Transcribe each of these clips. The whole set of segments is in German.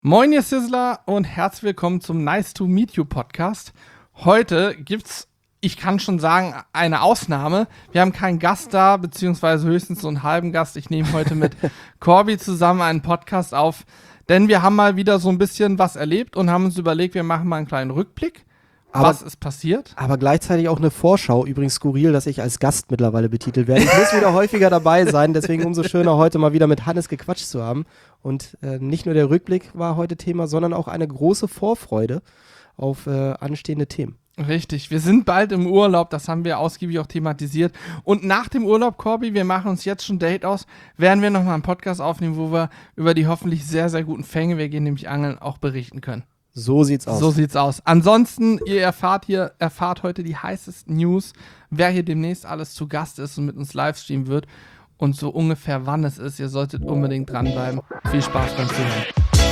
Moin, ihr Sizzler und herzlich willkommen zum Nice to Meet You Podcast. Heute gibt's, ich kann schon sagen, eine Ausnahme. Wir haben keinen Gast da, beziehungsweise höchstens so einen halben Gast. Ich nehme heute mit Corby zusammen einen Podcast auf, denn wir haben mal wieder so ein bisschen was erlebt und haben uns überlegt, wir machen mal einen kleinen Rückblick. Was ist passiert? Aber gleichzeitig auch eine Vorschau. Übrigens skurril, dass ich als Gast mittlerweile betitelt werde. Ich muss wieder häufiger dabei sein, deswegen umso schöner, heute mal wieder mit Hannes gequatscht zu haben. Und nicht nur der Rückblick war heute Thema, sondern auch eine große Vorfreude auf anstehende Themen. Richtig, wir sind bald im Urlaub, das haben wir ausgiebig auch thematisiert. Und nach dem Urlaub, Corby, wir machen uns jetzt schon Date aus, werden wir nochmal einen Podcast aufnehmen, wo wir über die hoffentlich sehr, sehr guten Fänge, wir gehen nämlich angeln, auch berichten können. So sieht's aus. So sieht's aus. Ansonsten, ihr erfahrt heute die heißesten News, wer hier demnächst alles zu Gast ist und mit uns livestreamen wird und so ungefähr wann es ist. Ihr solltet unbedingt dranbleiben. Viel Spaß beim Zuhören.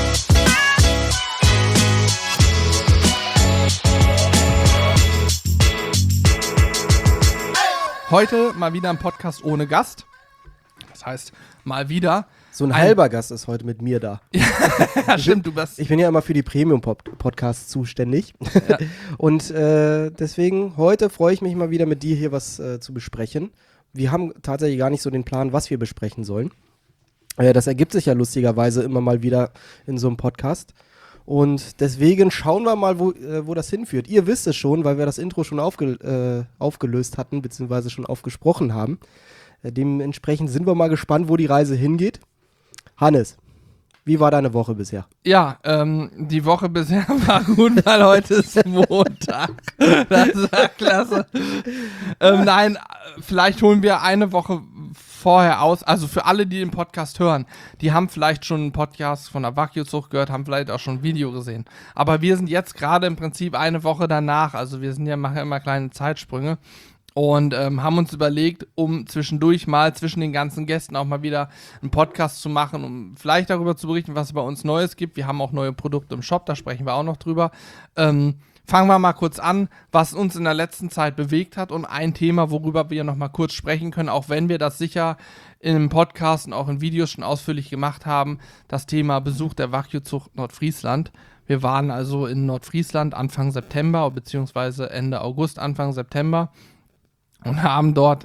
Heute mal wieder ein Podcast ohne Gast. Das heißt, mal wieder. So ein halber Gast ist heute mit mir da. Ja, stimmt, du bist. Ich bin ja immer für die Premium-Podcasts zuständig. Ja. Und deswegen, heute freue ich mich mal wieder mit dir hier was zu besprechen. Wir haben tatsächlich gar nicht so den Plan, was wir besprechen sollen. Das ergibt sich ja lustigerweise immer mal wieder in so einem Podcast. Und deswegen schauen wir mal, wo das hinführt. Ihr wisst es schon, weil wir das Intro schon aufgelöst hatten, beziehungsweise schon aufgesprochen haben. Dementsprechend sind wir mal gespannt, wo die Reise hingeht. Hannes, wie war deine Woche bisher? Ja, die Woche bisher war gut, weil heute ist Montag. Das war klasse. Nein, vielleicht holen wir eine Woche vorher aus. Also für alle, die den Podcast hören, die haben vielleicht schon einen Podcast von der Wagyu-Zucht gehört, haben vielleicht auch schon ein Video gesehen. Aber wir sind jetzt gerade im Prinzip eine Woche danach. Also wir machen ja immer kleine Zeitsprünge. Und haben uns überlegt, um zwischendurch mal zwischen den ganzen Gästen auch mal wieder einen Podcast zu machen, um vielleicht darüber zu berichten, was es bei uns Neues gibt. Wir haben auch neue Produkte im Shop, da sprechen wir auch noch drüber. Fangen wir mal kurz an, was uns in der letzten Zeit bewegt hat und ein Thema, worüber wir noch mal kurz sprechen können, auch wenn wir das sicher in einem Podcast und auch in Videos schon ausführlich gemacht haben, das Thema Besuch der Wagyu-Zucht Nordfriesland. Wir waren also in Nordfriesland Anfang September, beziehungsweise Ende August, Anfang September. Und haben dort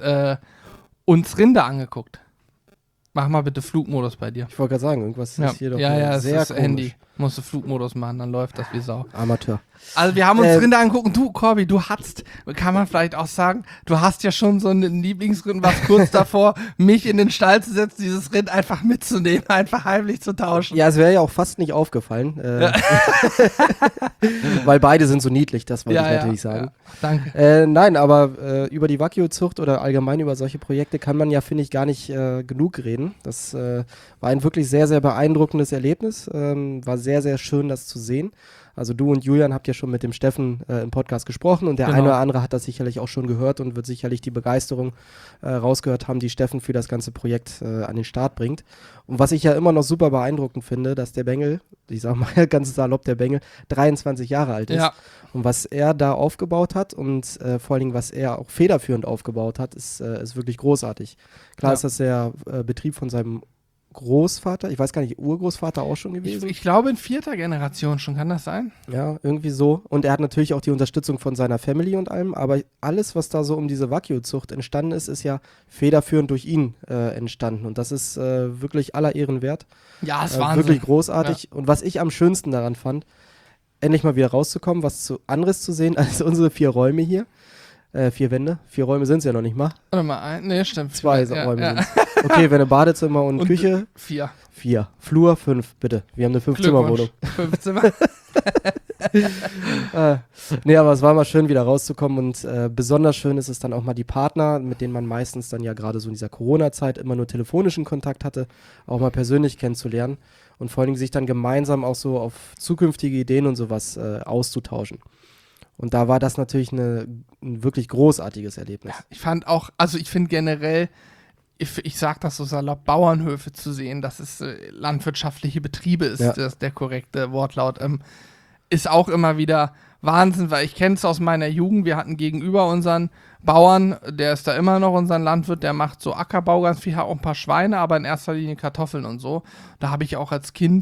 uns Rinder angeguckt. Mach mal bitte Flugmodus bei dir. Ich wollte gerade sagen, irgendwas ist hier doch sehr sehr das komisch. Handy. Musst du Flugmodus machen, dann läuft das wie Sau. Amateur. Also wir haben uns Rinder angeguckt und du, Corby, kann man vielleicht auch sagen, du hast ja schon so einen Lieblingsrind, was kurz davor, mich in den Stall zu setzen, dieses Rind einfach mitzunehmen, einfach heimlich zu tauschen. Ja, es wäre ja auch fast nicht aufgefallen. Weil beide sind so niedlich, das wollte ich natürlich sagen. Ja, danke. Nein, aber über die Wagyu-Zucht oder allgemein über solche Projekte kann man ja, finde ich, gar nicht genug reden. Das war ein wirklich sehr, sehr beeindruckendes Erlebnis. War sehr, sehr schön, das zu sehen. Also du und Julian habt ja schon mit dem Steffen im Podcast gesprochen und der eine oder andere hat das sicherlich auch schon gehört und wird sicherlich die Begeisterung rausgehört haben, die Steffen für das ganze Projekt an den Start bringt. Und was ich ja immer noch super beeindruckend finde, dass der Bengel, ich sag mal ganz salopp, der Bengel 23 Jahre alt ist. Ja. Und was er da aufgebaut hat und vor allen Dingen, was er auch federführend aufgebaut hat, ist wirklich großartig. Klar ist das der Betrieb von seinem Großvater, ich weiß gar nicht, Urgroßvater auch schon gewesen? Ich glaube in 4. Generation schon, kann das sein? Ja, irgendwie so. Und er hat natürlich auch die Unterstützung von seiner Family und allem, aber alles, was da so um diese Wagyu-Zucht entstanden ist, ist ja federführend durch ihn entstanden. Und das ist wirklich aller Ehren wert. Ja, ist Wahnsinn. Wirklich großartig. Ja. Und was ich am schönsten daran fand, endlich mal wieder rauszukommen, was anderes zu sehen als unsere 4 Räume hier. 4 Wände. 4 Räume sind es ja noch nicht mal. Warte mal, nee, stimmt. 2 Räume sind es. Okay, wenn eine Badezimmer und Küche. 4. 4. Flur 5, bitte. Wir haben eine 5-Zimmer-Wohnung. 5 Zimmer. Nee, aber es war mal schön, wieder rauszukommen und besonders schön ist es dann auch mal die Partner, mit denen man meistens dann ja gerade so in dieser Corona-Zeit immer nur telefonischen Kontakt hatte, auch mal persönlich kennenzulernen und vor allen Dingen sich dann gemeinsam auch so auf zukünftige Ideen und sowas auszutauschen. Und da war das natürlich ein wirklich großartiges Erlebnis. Ja, ich fand auch, also ich finde generell, ich sag das so salopp, Bauernhöfe zu sehen, dass es landwirtschaftliche Betriebe ist, das der korrekte Wortlaut, ist auch immer wieder Wahnsinn, weil ich kenne es aus meiner Jugend, wir hatten gegenüber unseren Bauern, der ist da immer noch unser Landwirt, der macht so Ackerbau ganz viel, hat auch ein paar Schweine, aber in erster Linie Kartoffeln und so. Da habe ich auch als Kind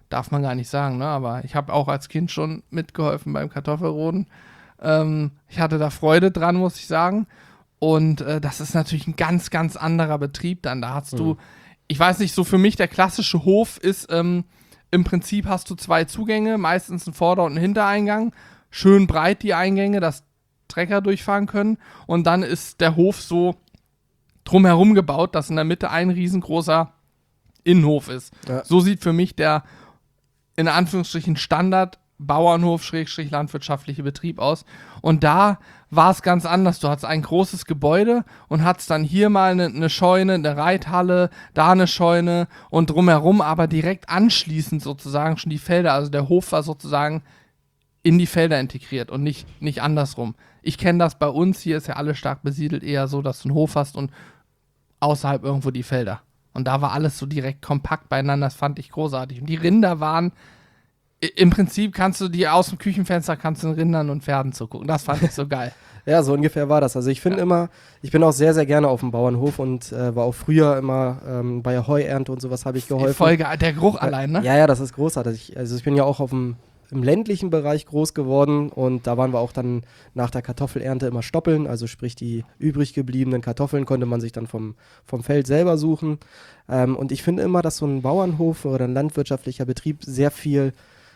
darf man gar nicht sagen, ne? Aber ich habe auch als Kind schon mitgeholfen beim Kartoffelroden. Ich hatte da Freude dran, muss ich sagen. Und das ist natürlich ein ganz, ganz anderer Betrieb dann. Da hast du, ich weiß nicht, so für mich der klassische Hof ist, im Prinzip hast du 2 Zugänge, meistens einen Vorder- und einen Hintereingang. Schön breit die Eingänge, dass Trecker durchfahren können. Und dann ist der Hof so drumherum gebaut, dass in der Mitte ein riesengroßer Innenhof ist. Ja. So sieht für mich der, in Anführungsstrichen, Standard Bauernhof, / landwirtschaftliche Betrieb aus. Und da war es ganz anders. Du hattest ein großes Gebäude und hattest dann hier mal eine Scheune, eine Reithalle, da eine Scheune und drumherum aber direkt anschließend sozusagen schon die Felder. Also der Hof war sozusagen in die Felder integriert und nicht andersrum. Ich kenne das bei uns, hier ist ja alles stark besiedelt, eher so, dass du einen Hof hast und außerhalb irgendwo die Felder. Und da war alles so direkt kompakt beieinander, das fand ich großartig. Und die Rinder waren, im Prinzip kannst du die aus dem Küchenfenster, kannst du den Rindern und Pferden zugucken. Das fand ich so geil. Ja, so ungefähr war das. Also ich finde immer, ich bin auch sehr, sehr gerne auf dem Bauernhof und war auch früher immer bei der Heuernte und sowas habe ich geholfen. Voll geil, der Geruch allein, ne? Ja, das ist großartig. Also ich bin ja auch im ländlichen Bereich groß geworden und da waren wir auch dann nach der Kartoffelernte immer stoppeln, also sprich die übrig gebliebenen Kartoffeln konnte man sich dann vom Feld selber suchen. Und ich finde immer, dass so ein Bauernhof oder ein landwirtschaftlicher Betrieb sehr viel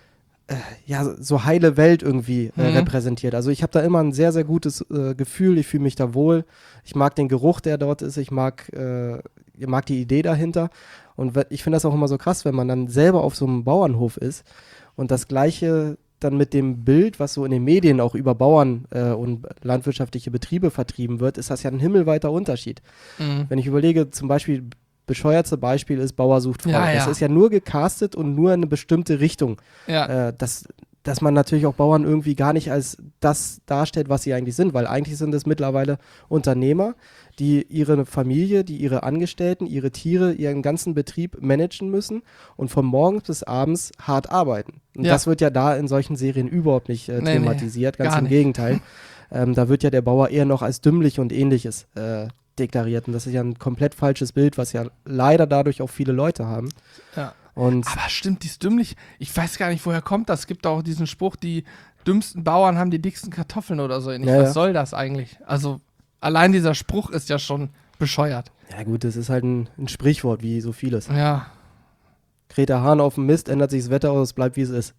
so heile Welt irgendwie repräsentiert. Also ich habe da immer ein sehr, sehr gutes Gefühl, ich fühle mich da wohl. Ich mag den Geruch, der dort ist, ich mag die Idee dahinter. Und ich finde das auch immer so krass, wenn man dann selber auf so einem Bauernhof ist und das Gleiche dann mit dem Bild, was so in den Medien auch über Bauern und landwirtschaftliche Betriebe vertrieben wird, ist das ja ein himmelweiter Unterschied. Wenn ich überlege, zum Beispiel, bescheuertste Beispiel ist Bauer sucht Frau. Ja, ja. Das ist ja nur gecastet und nur in eine bestimmte Richtung. Ja. Dass man natürlich auch Bauern irgendwie gar nicht als das darstellt, was sie eigentlich sind, weil eigentlich sind es mittlerweile Unternehmer, die ihre Familie, die ihre Angestellten, ihre Tiere, ihren ganzen Betrieb managen müssen und von morgens bis abends hart arbeiten. Und das wird ja da in solchen Serien überhaupt nicht thematisiert, ganz im Gegenteil. Da wird ja der Bauer eher noch als dümmlich und ähnliches deklariert. Und das ist ja ein komplett falsches Bild, was ja leider dadurch auch viele Leute haben. Ja. Und aber stimmt, die ist dümmlich. Ich weiß gar nicht, woher kommt das. Es gibt auch diesen Spruch, die dümmsten Bauern haben die dicksten Kartoffeln oder so. Was soll das eigentlich? Also allein dieser Spruch ist ja schon bescheuert. Ja gut, das ist halt ein Sprichwort, wie so vieles. Ja. Kräht der Hahn auf dem Mist, ändert sich das Wetter aus, es bleibt wie es ist.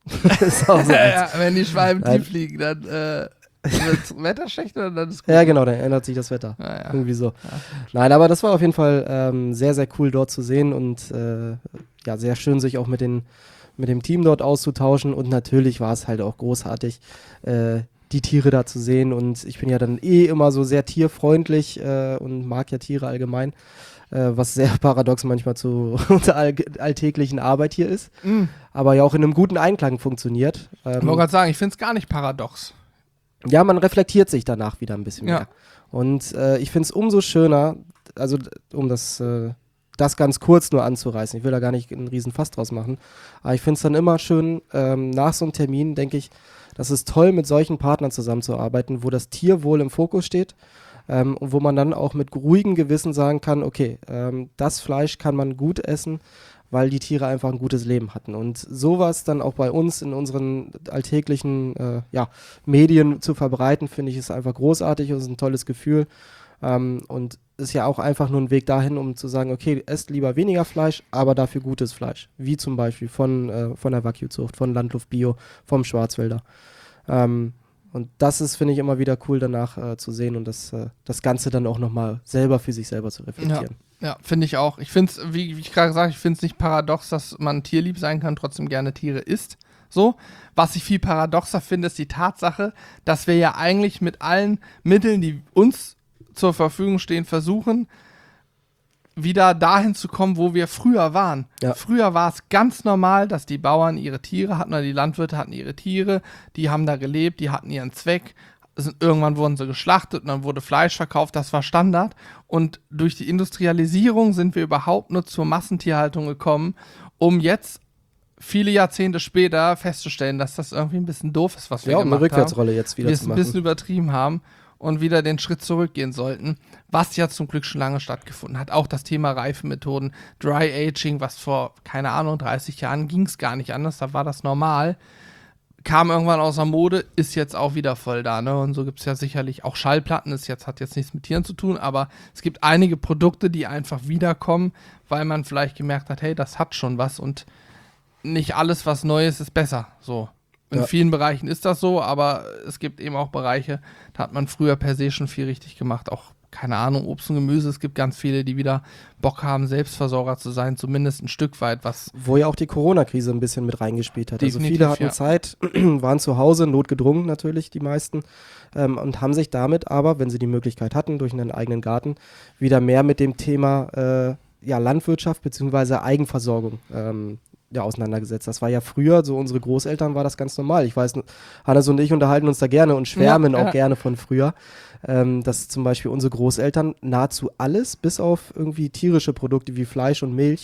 Ist auch so wenn die Schwalben tief fliegen, dann wird das Wetter schlecht oder dann ist gut? Ja, genau, dann ändert sich das Wetter. Ja. Irgendwie so. Ja. Nein, aber das war auf jeden Fall sehr, sehr cool dort zu sehen und sehr schön, sich auch mit dem Team dort auszutauschen. Und natürlich war es halt auch großartig, die Tiere da zu sehen. Und ich bin ja dann immer so sehr tierfreundlich und mag ja Tiere allgemein, was sehr paradox manchmal zu unserer alltäglichen Arbeit hier ist. Aber ja auch in einem guten Einklang funktioniert. Ich wollte gerade sagen, ich finde es gar nicht paradox. Ja, man reflektiert sich danach wieder ein bisschen mehr. Und ich finde es umso schöner, also um das ganz kurz nur anzureißen, ich will da gar nicht einen riesen Fass draus machen, aber ich finde es dann immer schön, nach so einem Termin denke ich, das ist toll, mit solchen Partnern zusammenzuarbeiten, wo das Tierwohl im Fokus steht und wo man dann auch mit ruhigem Gewissen sagen kann, okay, das Fleisch kann man gut essen, weil die Tiere einfach ein gutes Leben hatten. Und sowas dann auch bei uns in unseren alltäglichen Medien zu verbreiten, finde ich, ist einfach großartig und ist ein tolles Gefühl. Und ist ja auch einfach nur ein Weg dahin, um zu sagen, okay, esst lieber weniger Fleisch, aber dafür gutes Fleisch. Wie zum Beispiel von der Wagyu-Zucht, von Landluft Bio, vom Schwarzwälder. Und das ist, finde ich, immer wieder cool danach zu sehen und das Ganze dann auch nochmal selber für sich selber zu reflektieren. Ja, finde ich auch. Ich finde es, wie ich gerade gesagt habe, ich finde es nicht paradox, dass man tierlieb sein kann, trotzdem gerne Tiere isst. So. Was ich viel paradoxer finde, ist die Tatsache, dass wir ja eigentlich mit allen Mitteln, die uns zur Verfügung stehen, versuchen, wieder dahin zu kommen, wo wir früher waren. Ja. Früher war es ganz normal, dass die Bauern ihre Tiere hatten oder die Landwirte hatten ihre Tiere, die haben da gelebt, die hatten ihren Zweck. Irgendwann wurden sie geschlachtet und dann wurde Fleisch verkauft, das war Standard. Und durch die Industrialisierung sind wir überhaupt nur zur Massentierhaltung gekommen, um jetzt viele Jahrzehnte später festzustellen, dass das irgendwie ein bisschen doof ist, was wir gemacht haben. Ja, um eine Rückwärtsrolle jetzt wieder wir zu machen. Wir es ein bisschen übertrieben haben. und wieder den Schritt zurückgehen sollten, was ja zum Glück schon lange stattgefunden hat. Auch das Thema Reifenmethoden, Dry Aging, was vor, keine Ahnung, 30 Jahren ging es gar nicht anders, da war das normal. Kam irgendwann außer Mode, ist jetzt auch wieder voll da, ne? Und so gibt es ja sicherlich auch Schallplatten, hat jetzt nichts mit Tieren zu tun, aber es gibt einige Produkte, die einfach wiederkommen, weil man vielleicht gemerkt hat, hey, das hat schon was und nicht alles, was Neues, ist besser. So. In vielen Bereichen ist das so, aber es gibt eben auch Bereiche, da hat man früher per se schon viel richtig gemacht, auch keine Ahnung, Obst und Gemüse, es gibt ganz viele, die wieder Bock haben, Selbstversorger zu sein, zumindest ein Stück weit, was... Wo ja auch die Corona-Krise ein bisschen mit reingespielt hat. Definitiv, also viele hatten Zeit, waren zu Hause, notgedrungen natürlich, die meisten, und haben sich damit aber, wenn sie die Möglichkeit hatten, durch einen eigenen Garten, wieder mehr mit dem Thema Landwirtschaft bzw. Eigenversorgung auseinandergesetzt. Das war ja früher, so unsere Großeltern war das ganz normal. Ich weiß, Hannes und ich unterhalten uns da gerne und schwärmen auch gerne von früher, dass zum Beispiel unsere Großeltern nahezu alles, bis auf irgendwie tierische Produkte wie Fleisch und Milch,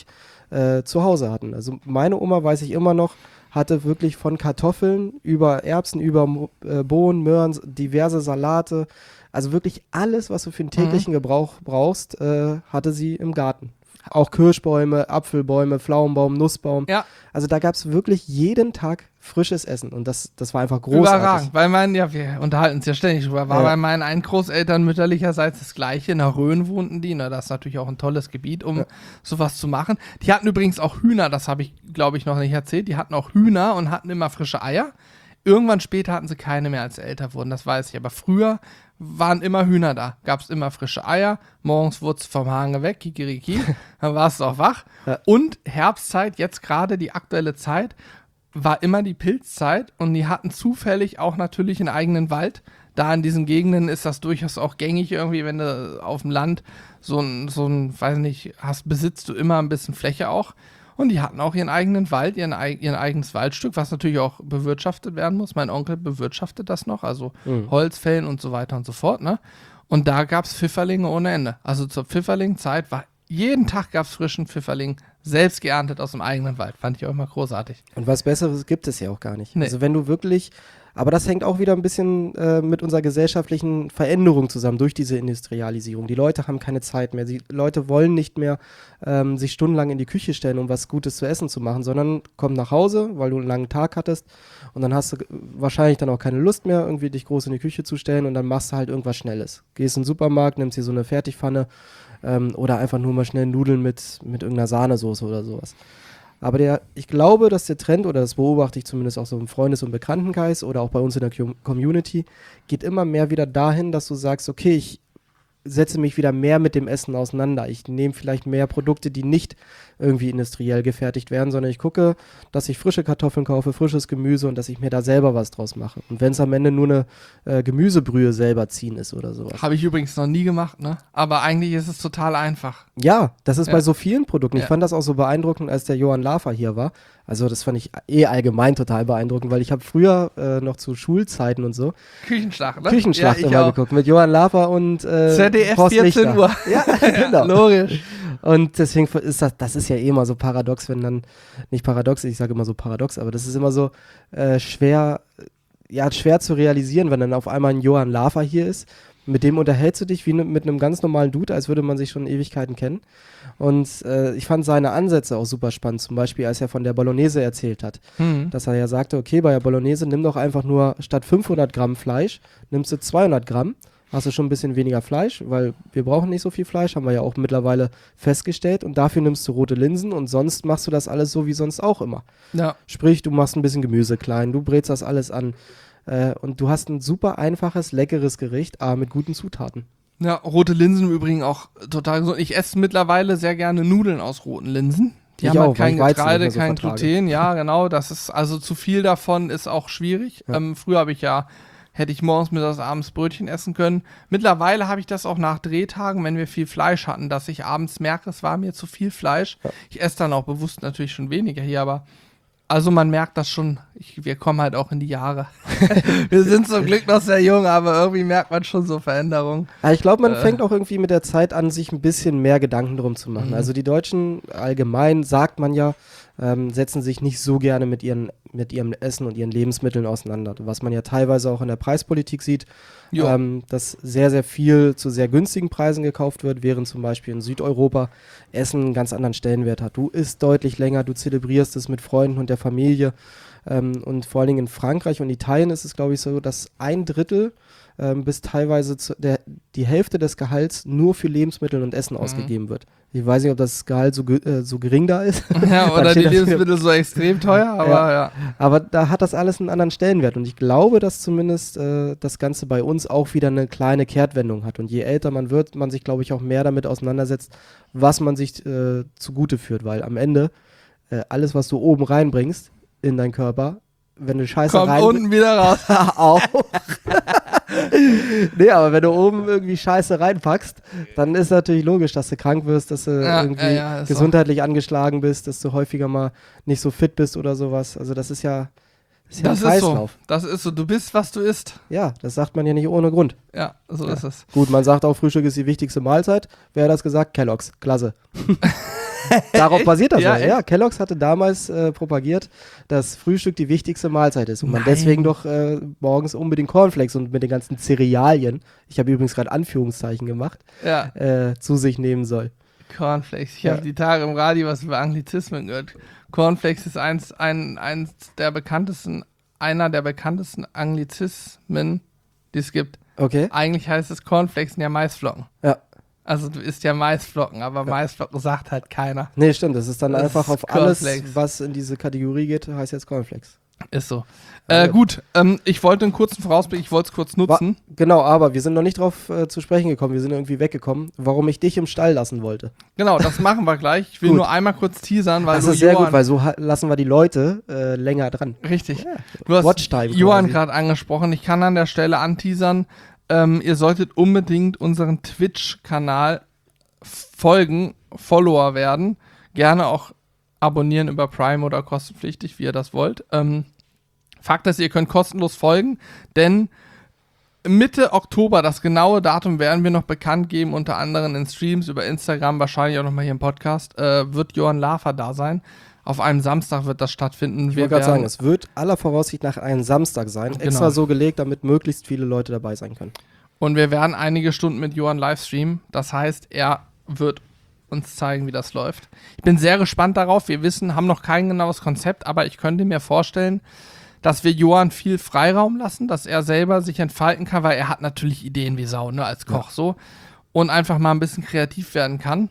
zu Hause hatten. Also meine Oma, weiß ich immer noch, hatte wirklich von Kartoffeln über Erbsen, über Bohnen, Möhren, diverse Salate, also wirklich alles, was du für den täglichen Gebrauch brauchst, hatte sie im Garten. Auch Kirschbäume, Apfelbäume, Pflaumenbaum, Nussbaum. Ja. Also da gab es wirklich jeden Tag frisches Essen und das war einfach großartig. Überragend, weil wir unterhalten uns ja ständig drüber, war bei meinen einen Großeltern mütterlicherseits das Gleiche, in der Rhön wohnten die, ne, das ist natürlich auch ein tolles Gebiet, um sowas zu machen. Die hatten übrigens auch Hühner, das habe ich, glaube ich, noch nicht erzählt, die hatten auch Hühner und hatten immer frische Eier. Irgendwann später hatten sie keine mehr, als sie älter wurden, das weiß ich, aber früher waren immer Hühner da, gab es immer frische Eier, morgens wurde es vom Hahn weg, kikeriki, dann warst du auch wach. Ja. Und Herbstzeit, jetzt gerade die aktuelle Zeit, war immer die Pilzzeit und die hatten zufällig auch natürlich einen eigenen Wald. Da in diesen Gegenden ist das durchaus auch gängig irgendwie, wenn du auf dem Land so ein weiß nicht, besitzt du immer ein bisschen Fläche auch. Und die hatten auch ihren eigenen Wald, ihren eigenes Waldstück, was natürlich auch bewirtschaftet werden muss. Mein Onkel bewirtschaftet das noch, also Holz fällen und so weiter und so fort, ne? Und da gab es Pfifferlinge ohne Ende. Also zur Pfifferlingzeit war jeden Tag gab es frischen Pfifferling, selbst geerntet aus dem eigenen Wald. Fand ich auch immer großartig. Und was Besseres gibt es ja auch gar nicht. Nee. Also wenn du wirklich, aber das hängt auch wieder ein bisschen mit unserer gesellschaftlichen Veränderung zusammen durch diese Industrialisierung. Die Leute haben keine Zeit mehr. Die Leute wollen nicht mehr sich stundenlang in die Küche stellen, um was Gutes zu essen zu machen, sondern kommen nach Hause, weil du einen langen Tag hattest und dann hast du wahrscheinlich dann auch keine Lust mehr, irgendwie dich groß in die Küche zu stellen und dann machst du halt irgendwas Schnelles. Gehst in den Supermarkt, nimmst dir so eine Fertigpfanne oder einfach nur mal schnell Nudeln mit irgendeiner Sahnesoße oder sowas. Aber ich glaube, dass der Trend, oder das beobachte ich zumindest auch so im Freundes- und Bekanntenkreis oder auch bei uns in der Community, geht immer mehr wieder dahin, dass du sagst, okay, ich setze mich wieder mehr mit dem Essen auseinander. Ich nehme vielleicht mehr Produkte, die nicht irgendwie industriell gefertigt werden, sondern ich gucke, dass ich frische Kartoffeln kaufe, frisches Gemüse und dass ich mir da selber was draus mache. Und wenn es am Ende nur eine Gemüsebrühe selber ziehen ist oder sowas. Habe ich übrigens noch nie gemacht, ne? Aber eigentlich ist es total einfach. Ja, das ist bei so vielen Produkten. Ich fand das auch so beeindruckend, als der Johann Lafer hier war. Also das fand ich allgemein total beeindruckend, weil ich habe früher noch zu Schulzeiten und so Küchenschlacht, ne? Küchenschlacht immer geguckt mit Johann Lafer und ZDF Horst 14 Lichter. Uhr. Ja, genau. Logisch. Und deswegen ist das ist ja eh immer so paradox, wenn dann, nicht paradox, ich sage immer so paradox, aber das ist immer so schwer zu realisieren, wenn dann auf einmal ein Johann Lafer hier ist. Mit dem unterhältst du dich wie mit einem ganz normalen Dude, als würde man sich schon Ewigkeiten kennen. Und ich fand seine Ansätze auch super spannend, zum Beispiel als er von der Bolognese erzählt hat, dass er ja sagte, okay, bei der Bolognese nimm doch einfach nur statt 500 Gramm Fleisch, nimmst du 200 Gramm, hast du schon ein bisschen weniger Fleisch, weil wir brauchen nicht so viel Fleisch, haben wir ja auch mittlerweile festgestellt und dafür nimmst du rote Linsen und sonst machst du das alles so wie sonst auch immer. Ja. Sprich, du machst ein bisschen Gemüse klein, du brätst das alles an und du hast ein super einfaches, leckeres Gericht, aber mit guten Zutaten. Ja, rote Linsen im Übrigen auch total gesund. Ich esse mittlerweile sehr gerne Nudeln aus roten Linsen. Die haben halt kein Getreide, kein Gluten. Ja, genau. Das ist, also zu viel davon ist auch schwierig. Ja. Früher hätte ich morgens, mittags, abends Brötchen essen können. Mittlerweile habe ich das auch nach Drehtagen, wenn wir viel Fleisch hatten, dass ich abends merke, es war mir zu viel Fleisch. Ja. Ich esse dann auch bewusst natürlich schon weniger hier, aber also man merkt das schon wir kommen halt auch in die Jahre. Wir sind zum Glück noch sehr jung, aber irgendwie merkt man schon so Veränderungen. Ja, ich glaube, man fängt auch irgendwie mit der Zeit an, sich ein bisschen mehr Gedanken drum zu machen. Also die Deutschen allgemein, sagt man ja, setzen sich nicht so gerne mit ihrem Essen und ihren Lebensmitteln auseinander. Was man ja teilweise auch in der Preispolitik sieht, dass sehr, sehr viel zu sehr günstigen Preisen gekauft wird, während zum Beispiel in Südeuropa Essen einen ganz anderen Stellenwert hat. Du isst deutlich länger, du zelebrierst es mit Freunden und der Familie. Und vor allen Dingen in Frankreich und Italien ist es, glaube ich, so, dass 1/3 bis teilweise die Hälfte des Gehalts nur für Lebensmittel und Essen ausgegeben wird. Ich weiß nicht, ob das Gehalt so gering da ist. Ja, oder die Lebensmittel so extrem teuer, aber ja. Aber da hat das alles einen anderen Stellenwert und ich glaube, dass zumindest das Ganze bei uns auch wieder eine kleine Kehrtwendung hat und je älter man wird, man sich, glaube ich, auch mehr damit auseinandersetzt, was man sich zugute führt, weil am Ende alles, was du oben reinbringst in deinen Körper, wenn du Scheiße kommt unten wieder raus. auch. Nee, aber wenn du oben irgendwie Scheiße reinpackst, dann ist natürlich logisch, dass du krank wirst, dass du irgendwie gesundheitlich angeschlagen bist, dass du häufiger mal nicht so fit bist oder sowas. Also das ist ja ein Kreislauf. So. Das ist so. Du bist, was du isst. Ja, das sagt man ja nicht ohne Grund. Ja, so ist es. Gut, man sagt auch, Frühstück ist die wichtigste Mahlzeit. Wer hat das gesagt? Kellogg's. Klasse. Darauf basiert das ja. Kellogg's hatte damals propagiert, dass Frühstück die wichtigste Mahlzeit ist und man deswegen doch morgens unbedingt Cornflakes und mit den ganzen Cerealien, ich habe übrigens gerade Anführungszeichen gemacht, zu sich nehmen soll. Cornflakes. Ich habe die Tage im Radio was über Anglizismen gehört. Cornflakes ist einer der bekanntesten Anglizismen, die es gibt. Okay. Eigentlich heißt es Cornflakes sind ja Maisflocken. Ja. Also du isst ja Maisflocken, aber Maisflocken sagt halt keiner. Nee, stimmt. Das ist dann einfach auf Cornflakes. Alles, was in diese Kategorie geht, heißt jetzt Cornflakes. Ist so. Gut, ich wollte einen kurzen Vorausblick, ich wollte es kurz nutzen. Genau, aber wir sind noch nicht drauf zu sprechen gekommen, wir sind irgendwie weggekommen, warum ich dich im Stall lassen wollte. Genau, das machen wir gleich. Ich will nur einmal kurz teasern, weil das ist sehr gut, weil so lassen wir die Leute länger dran. Richtig. Ja, du hast Watchtime Johann gerade angesprochen, ich kann an der Stelle anteasern, ihr solltet unbedingt unseren Twitch-Kanal folgen, Follower werden, gerne auch abonnieren über Prime oder kostenpflichtig, wie ihr das wollt. Fakt ist, ihr könnt kostenlos folgen, denn Mitte Oktober, das genaue Datum werden wir noch bekannt geben, unter anderem in Streams über Instagram, wahrscheinlich auch nochmal hier im Podcast, wird Johann Lafer da sein. Auf einem Samstag wird das stattfinden. Ich wollte gerade sagen, es wird aller Voraussicht nach einem Samstag sein, extra so gelegt, damit möglichst viele Leute dabei sein können. Und wir werden einige Stunden mit Johann livestreamen, das heißt, er wird uns zeigen, wie das läuft. Ich bin sehr gespannt darauf. Wir haben noch kein genaues Konzept, aber ich könnte mir vorstellen, dass wir Johann viel Freiraum lassen, dass er selber sich entfalten kann, weil er hat natürlich Ideen wie Sau, ne, als Koch so. Und einfach mal ein bisschen kreativ werden kann.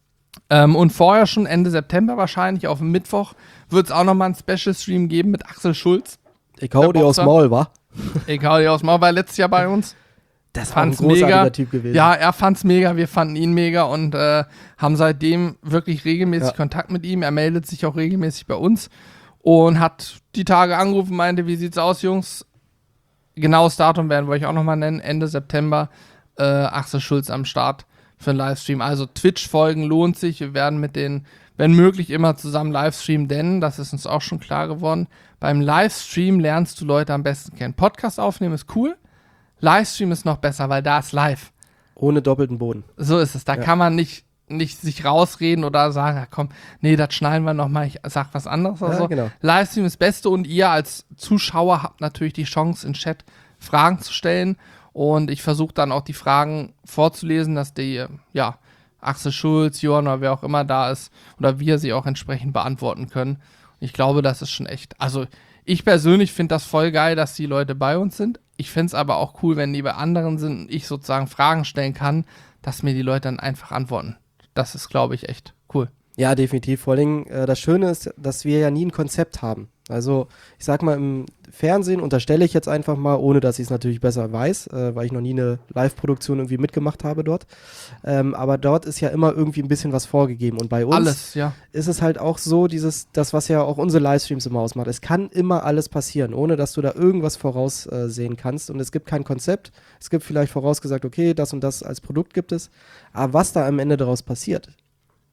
Und vorher schon Ende September wahrscheinlich, auf dem Mittwoch, wird es auch nochmal einen Special-Stream geben mit Axel Schulz. Ich hau dir aufs Maul, wa? Ich hau dir aufs Maul, war letztes Jahr bei uns. Das war ein großartiger Typ gewesen. Ja, er fand's mega, wir fanden ihn mega und haben seitdem wirklich regelmäßig Kontakt mit ihm. Er meldet sich auch regelmäßig bei uns und hat die Tage angerufen, meinte, wie sieht's aus, Jungs? Genaues Datum werden wir euch auch nochmal nennen, Ende September, Axel Schulz am Start für einen Livestream. Also Twitch-Folgen lohnt sich, wir werden mit denen, wenn möglich, immer zusammen Livestreamen, denn, das ist uns auch schon klar geworden, beim Livestream lernst du Leute am besten kennen. Podcast aufnehmen ist cool, Livestream ist noch besser, weil da ist live. Ohne doppelten Boden. So ist es, da kann man nicht sich rausreden oder sagen, ja, komm, nee, das schneiden wir nochmal, ich sag was anderes oder so. Genau. Livestream ist das Beste und ihr als Zuschauer habt natürlich die Chance, im Chat Fragen zu stellen und ich versuche dann auch die Fragen vorzulesen, dass die, Axel Schulz, Johann oder wer auch immer da ist oder wir sie auch entsprechend beantworten können. Ich glaube, das ist schon echt, also ich persönlich finde das voll geil, dass die Leute bei uns sind. Ich finde es aber auch cool, wenn die bei anderen sind und ich sozusagen Fragen stellen kann, dass mir die Leute dann einfach antworten. Das ist, glaube ich, echt cool. Ja, definitiv. Vor allem das Schöne ist, dass wir ja nie ein Konzept haben. Also ich sag mal, im Fernsehen unterstelle ich jetzt einfach mal, ohne dass ich es natürlich besser weiß, weil ich noch nie eine Live-Produktion irgendwie mitgemacht habe dort. Aber dort ist ja immer irgendwie ein bisschen was vorgegeben. Und bei uns ist es halt auch so, das, was ja auch unsere Livestreams immer ausmacht. Es kann immer alles passieren, ohne dass du da irgendwas voraussehen kannst. Und es gibt kein Konzept. Es gibt vielleicht vorausgesagt, okay, das und das als Produkt gibt es. Aber was da am Ende daraus passiert,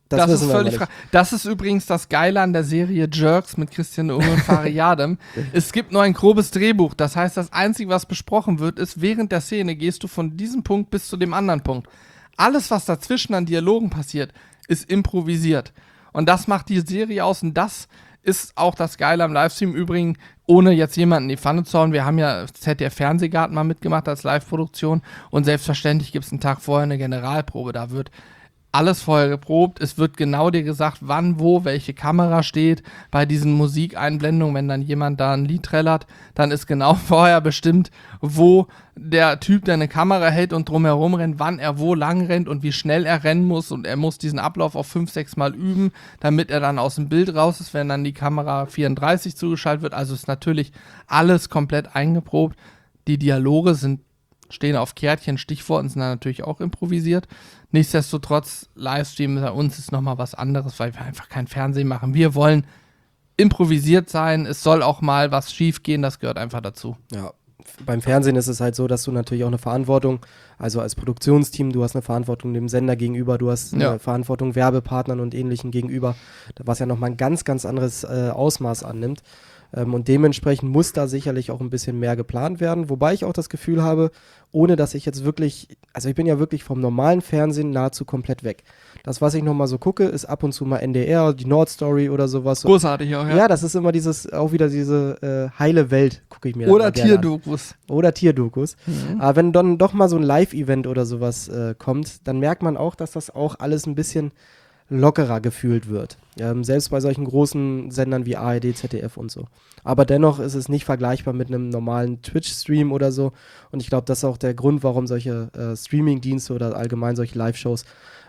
Das ist wissen wir völlig aber frei. Das ist übrigens das Geile an der Serie Jerks mit Christian Unge und Fari Yadem. Es gibt nur ein grobes Drehbuch. Das heißt, das Einzige, was besprochen wird, ist, während der Szene gehst du von diesem Punkt bis zu dem anderen Punkt. Alles, was dazwischen an Dialogen passiert, ist improvisiert. Und das macht die Serie aus. Und das ist auch das Geile am Livestream. Übrigens, ohne jetzt jemanden in die Pfanne zu hauen, wir haben ja ZDF Fernsehgarten mal mitgemacht als Live-Produktion. Und selbstverständlich gibt es einen Tag vorher eine Generalprobe. Da wird alles vorher geprobt, es wird genau dir gesagt, wann, wo, welche Kamera steht. Bei diesen Musikeinblendungen, wenn dann jemand da ein Lied trällert, dann ist genau vorher bestimmt, wo der Typ, der eine Kamera hält und drumherum rennt, wann er wo lang rennt und wie schnell er rennen muss. Und er muss diesen Ablauf auch 5-6 Mal üben, damit er dann aus dem Bild raus ist, wenn dann die Kamera 34 zugeschaltet wird. Also ist natürlich alles komplett eingeprobt. Die Dialoge stehen auf Kärtchen, Stichworten sind dann natürlich auch improvisiert. Nichtsdestotrotz, Livestream bei uns ist nochmal was anderes, weil wir einfach kein Fernsehen machen. Wir wollen improvisiert sein, es soll auch mal was schief gehen, das gehört einfach dazu. Ja, beim Fernsehen ist es halt so, dass du natürlich auch eine Verantwortung, also als Produktionsteam, du hast eine Verantwortung dem Sender gegenüber, du hast eine Verantwortung Werbepartnern und Ähnlichen gegenüber, was ja nochmal ein ganz, ganz anderes Ausmaß annimmt. Und dementsprechend muss da sicherlich auch ein bisschen mehr geplant werden, wobei ich auch das Gefühl habe, ohne dass ich jetzt wirklich, also ich bin ja wirklich vom normalen Fernsehen nahezu komplett weg. Das, was ich nochmal so gucke, ist ab und zu mal NDR, die Nordstory oder sowas. Großartig auch, ja. Ja, das ist immer auch wieder diese heile Welt, gucke ich mir Oder Tierdokus. Oder Tierdokus. Aber wenn dann doch mal so ein Live-Event oder sowas kommt, dann merkt man auch, dass das auch alles ein bisschen lockerer gefühlt wird. Selbst bei solchen großen Sendern wie ARD, ZDF und so. Aber dennoch ist es nicht vergleichbar mit einem normalen Twitch-Stream oder so. Und ich glaube, das ist auch der Grund, warum solche Streaming-Dienste oder allgemein solche Live-Shows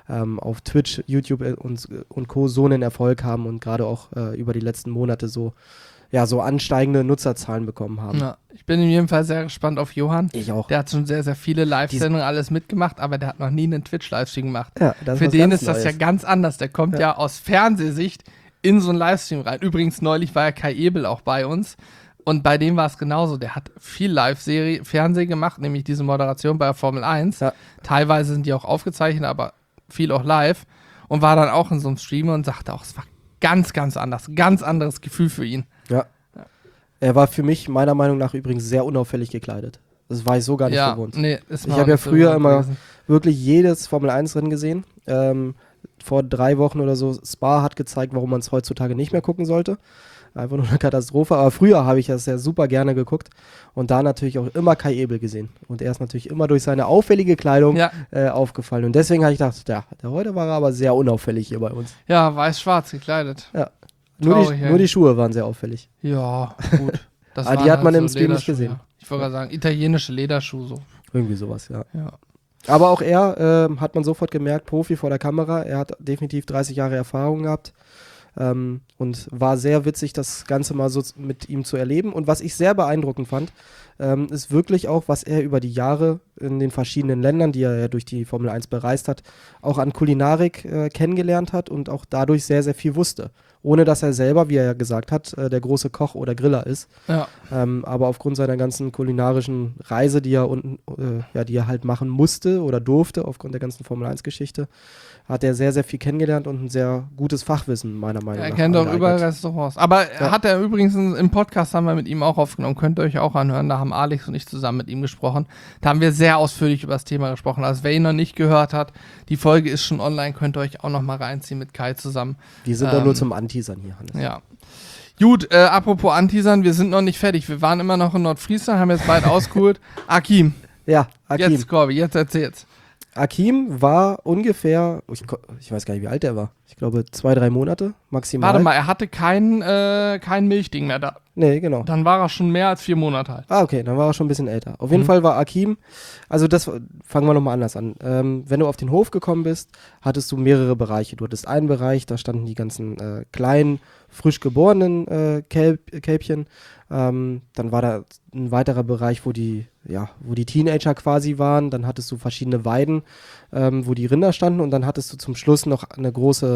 auf Twitch, YouTube und Co. so einen Erfolg haben und gerade auch über die letzten Monate so ansteigende Nutzerzahlen bekommen haben. Ja, ich bin in jedem Fall sehr gespannt auf Johann. Ich auch. Der hat schon sehr, sehr viele Live-Sendungen alles mitgemacht, aber der hat noch nie einen Twitch-Livestream gemacht. Ja, das Für den ist Neues. das ja ganz anders. Der kommt ja aus Fernsehsicht in so einen Livestream rein. Übrigens, neulich war ja Kai Ebel auch bei uns. Und bei dem war es genauso. Der hat viel Live-Fernsehen gemacht, nämlich diese Moderation bei der Formel 1. Ja. Teilweise sind die auch aufgezeichnet, aber viel auch live. Und war dann auch in so einem Stream und sagte auch, es war ganz, ganz anders. Ganz anderes Gefühl für ihn. Ja. Er war für mich meiner Meinung nach übrigens sehr unauffällig gekleidet. Das war ich so gar nicht gewohnt. Nee, ich habe ja früher immer wirklich jedes Formel-1-Rennen gesehen. Vor 3 Wochen oder so, Spa hat gezeigt, warum man es heutzutage nicht mehr gucken sollte. Einfach nur eine Katastrophe. Aber früher habe ich das ja super gerne geguckt und da natürlich auch immer Kai Ebel gesehen. Und er ist natürlich immer durch seine auffällige Kleidung aufgefallen. Und deswegen habe ich gedacht, heute war er aber sehr unauffällig hier bei uns. Ja, weiß-schwarz gekleidet. Ja. Nur die Schuhe waren sehr auffällig. Ja, gut. Aber die hat man im Stream nicht gesehen. Ja. Ich wollte gerade sagen, italienische Lederschuhe so. Irgendwie sowas, ja. Aber auch er, hat man sofort gemerkt, Profi vor der Kamera. Er hat definitiv 30 Jahre Erfahrung gehabt. Und war sehr witzig, das Ganze mal so mit ihm zu erleben. Und was ich sehr beeindruckend fand, ist wirklich auch, was er über die Jahre in den verschiedenen Ländern, die er ja durch die Formel 1 bereist hat, auch an Kulinarik kennengelernt hat und auch dadurch sehr, sehr viel wusste. Ohne dass er selber, wie er ja gesagt hat, der große Koch oder Griller ist. Ja. Aber aufgrund seiner ganzen kulinarischen Reise, die er halt machen musste oder durfte, aufgrund der ganzen Formel 1-Geschichte, hat er sehr, sehr viel kennengelernt und ein sehr gutes Fachwissen, meiner Meinung nach. Er kennt auch überall Restaurants. Aber hat er übrigens im Podcast, haben wir mit ihm auch aufgenommen, könnt ihr euch auch anhören, da haben Alex und ich zusammen mit ihm gesprochen. Da haben wir sehr ausführlich über das Thema gesprochen. Also wer ihn noch nicht gehört hat, die Folge ist schon online, könnt ihr euch auch noch mal reinziehen mit Kai zusammen. Die sind doch nur zum Anteasern hier, Hannes. Ja. Gut, apropos Anteasern, wir sind noch nicht fertig. Wir waren immer noch in Nordfriesland, haben jetzt bald ausgeholt. Akim. Ja, Akim. Jetzt, Corby, jetzt erzähl's. Akim war ungefähr, ich weiß gar nicht, wie alt er war. Ich glaube 2-3 Monate maximal. Warte mal, er hatte kein Milchding mehr da. Nee, genau. Dann war er schon mehr als 4 Monate alt. Ah, okay, dann war er schon ein bisschen älter. Auf jeden Fall war Akim, also das fangen wir nochmal anders an. Wenn du auf den Hof gekommen bist, hattest du mehrere Bereiche. Du hattest einen Bereich, da standen die ganzen kleinen, frisch geborenen Kälbchen. Dann war da ein weiterer Bereich, wo die Teenager quasi waren. Dann hattest du verschiedene Weiden, wo die Rinder standen. Und dann hattest du zum Schluss noch einen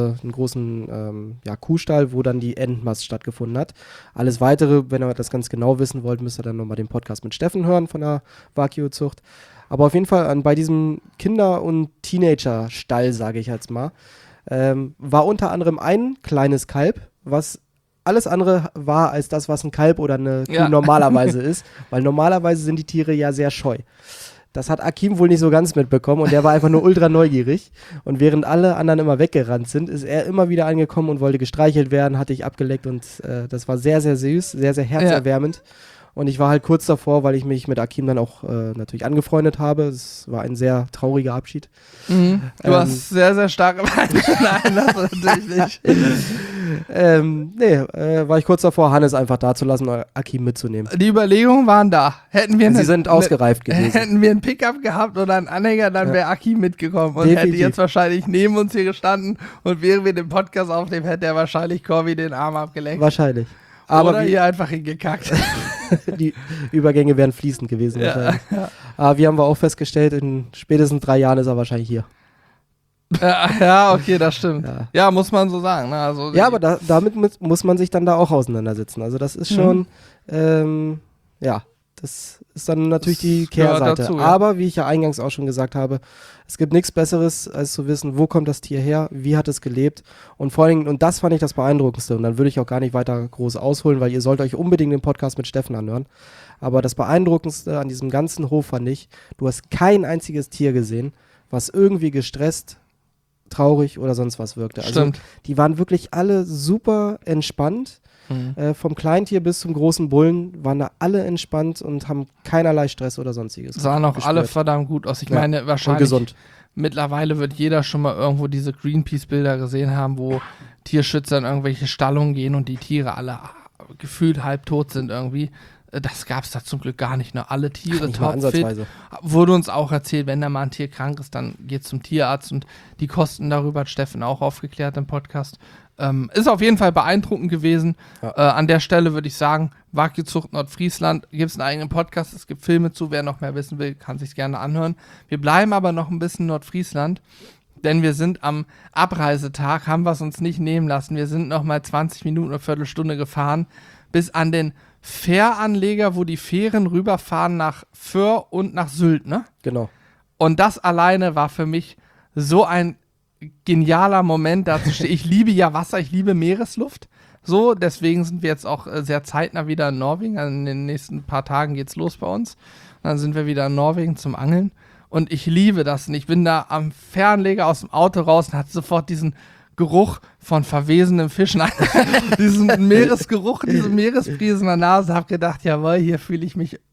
großen Kuhstall, wo dann die Endmast stattgefunden hat. Alles Weitere, wenn ihr das ganz genau wissen wollt, müsst ihr dann nochmal den Podcast mit Steffen hören von der Wagyu-Zucht. Aber auf jeden Fall bei diesem Kinder- und Teenager-Stall, sage ich jetzt mal, war unter anderem ein kleines Kalb, was alles andere war als das, was ein Kalb oder eine Kuh normalerweise ist, weil normalerweise sind die Tiere ja sehr scheu. Das hat Akim wohl nicht so ganz mitbekommen und der war einfach nur ultra neugierig. Und während alle anderen immer weggerannt sind, ist er immer wieder angekommen und wollte gestreichelt werden, hatte ich abgeleckt und das war sehr, sehr süß, sehr, sehr herzerwärmend. Und ich war halt kurz davor, weil ich mich mit Akim dann auch natürlich angefreundet habe. Es war ein sehr trauriger Abschied. Mhm. Du hast sehr, sehr starke Beine. Nein, das natürlich nicht. War ich kurz davor, Hannes einfach da zu lassen und Akim mitzunehmen. Die Überlegungen waren da. Sie sind ausgereift gewesen. Hätten wir ein Pickup gehabt oder einen Anhänger, dann wäre Akim mitgekommen und hätte jetzt wahrscheinlich neben uns hier gestanden und während wir den Podcast aufnehmen, hätte er wahrscheinlich Corby den Arm abgeleckt. Wahrscheinlich. Oder hier einfach hingekackt. Die Übergänge wären fließend gewesen wahrscheinlich. Aber wir haben auch festgestellt, in spätestens 3 Jahren ist er wahrscheinlich hier. Ja, okay, das stimmt. Ja, muss man so sagen. Ne? Also ja, aber damit muss man sich dann da auch auseinandersetzen. Also das ist schon, das ist dann natürlich die Kehrseite. Dazu, aber wie ich ja eingangs auch schon gesagt habe, es gibt nichts Besseres, als zu wissen, wo kommt das Tier her, wie hat es gelebt und vor allem, und das fand ich das Beeindruckendste und dann würde ich auch gar nicht weiter groß ausholen, weil ihr sollt euch unbedingt den Podcast mit Steffen anhören. Aber das Beeindruckendste an diesem ganzen Hof fand ich, du hast kein einziges Tier gesehen, was irgendwie gestresst, traurig oder sonst was wirkte. Also Stimmt. Die waren wirklich alle super entspannt. Vom Kleintier bis zum großen Bullen waren da alle entspannt und haben keinerlei Stress oder sonstiges. Sahen auch alle verdammt gut aus. Ich meine, wahrscheinlich gesund. Mittlerweile wird jeder schon mal irgendwo diese Greenpeace-Bilder gesehen haben, wo Tierschützer in irgendwelche Stallungen gehen und die Tiere alle gefühlt halbtot sind irgendwie. Das gab es da zum Glück gar nicht. Ne? Alle Tiere topfit. Wurde uns auch erzählt, wenn da mal ein Tier krank ist, dann geht zum Tierarzt und die Kosten darüber hat Steffen auch aufgeklärt im Podcast. Ist auf jeden Fall beeindruckend gewesen. An der Stelle würde ich sagen, Wagyu-Zucht Nordfriesland, gibt es einen eigenen Podcast, es gibt Filme zu, wer noch mehr wissen will, kann sich gerne anhören. Wir bleiben aber noch ein bisschen in Nordfriesland, denn wir sind am Abreisetag, haben wir es uns nicht nehmen lassen. Wir sind noch mal 20 Minuten oder Viertelstunde gefahren, bis an den Fähranleger, wo die Fähren rüberfahren nach Föhr und nach Sylt, ne? Genau. Und das alleine war für mich so ein genialer Moment, da zu stehen. Ich liebe ja Wasser, ich liebe Meeresluft. So, deswegen sind wir jetzt auch sehr zeitnah wieder in Norwegen. Also in den nächsten paar Tagen geht's los bei uns. Und dann sind wir wieder in Norwegen zum Angeln. Und ich liebe das. Und ich bin da am Fähranleger aus dem Auto raus und hatte sofort diesen Geruch von verwesenen Fischen. Diesen Meeresgeruch, diese Meeresbrise in der Nase. Hab gedacht, jawohl, hier fühle ich mich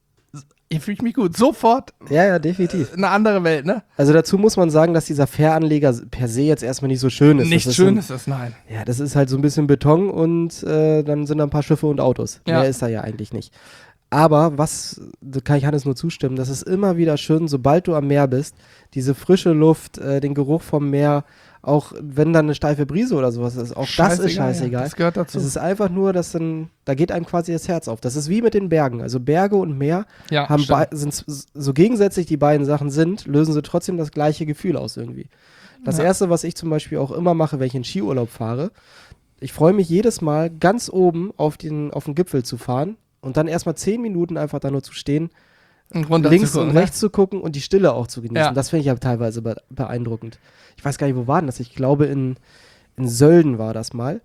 gut. Sofort. Ja, definitiv. Eine andere Welt, ne? Also dazu muss man sagen, dass dieser Fähranleger per se jetzt erstmal nicht so schön ist. Nicht schön ist das, nein. Ja, das ist halt so ein bisschen Beton und dann sind da ein paar Schiffe und Autos. Ja. Mehr ist da ja eigentlich nicht. Aber da kann ich Hannes nur zustimmen, das ist immer wieder schön, sobald du am Meer bist, diese frische Luft, den Geruch vom Meer, auch wenn dann eine steife Brise oder sowas ist, auch das ist scheißegal. Ja, das gehört dazu. Es ist einfach nur, dass da geht einem quasi das Herz auf. Das ist wie mit den Bergen. Also Berge und Meer sind so gegensätzlich die beiden Sachen sind, lösen sie trotzdem das gleiche Gefühl aus irgendwie. Das Erste, was ich zum Beispiel auch immer mache, wenn ich in Skiurlaub fahre, ich freue mich jedes Mal, ganz oben auf den Gipfel zu fahren und dann erstmal 10 Minuten einfach da nur zu stehen, links und rechts zu gucken und die Stille auch zu genießen. Ja. Das finde ich ja teilweise beeindruckend. Ich weiß gar nicht, wo war denn das? Ich glaube, in Sölden war das mal.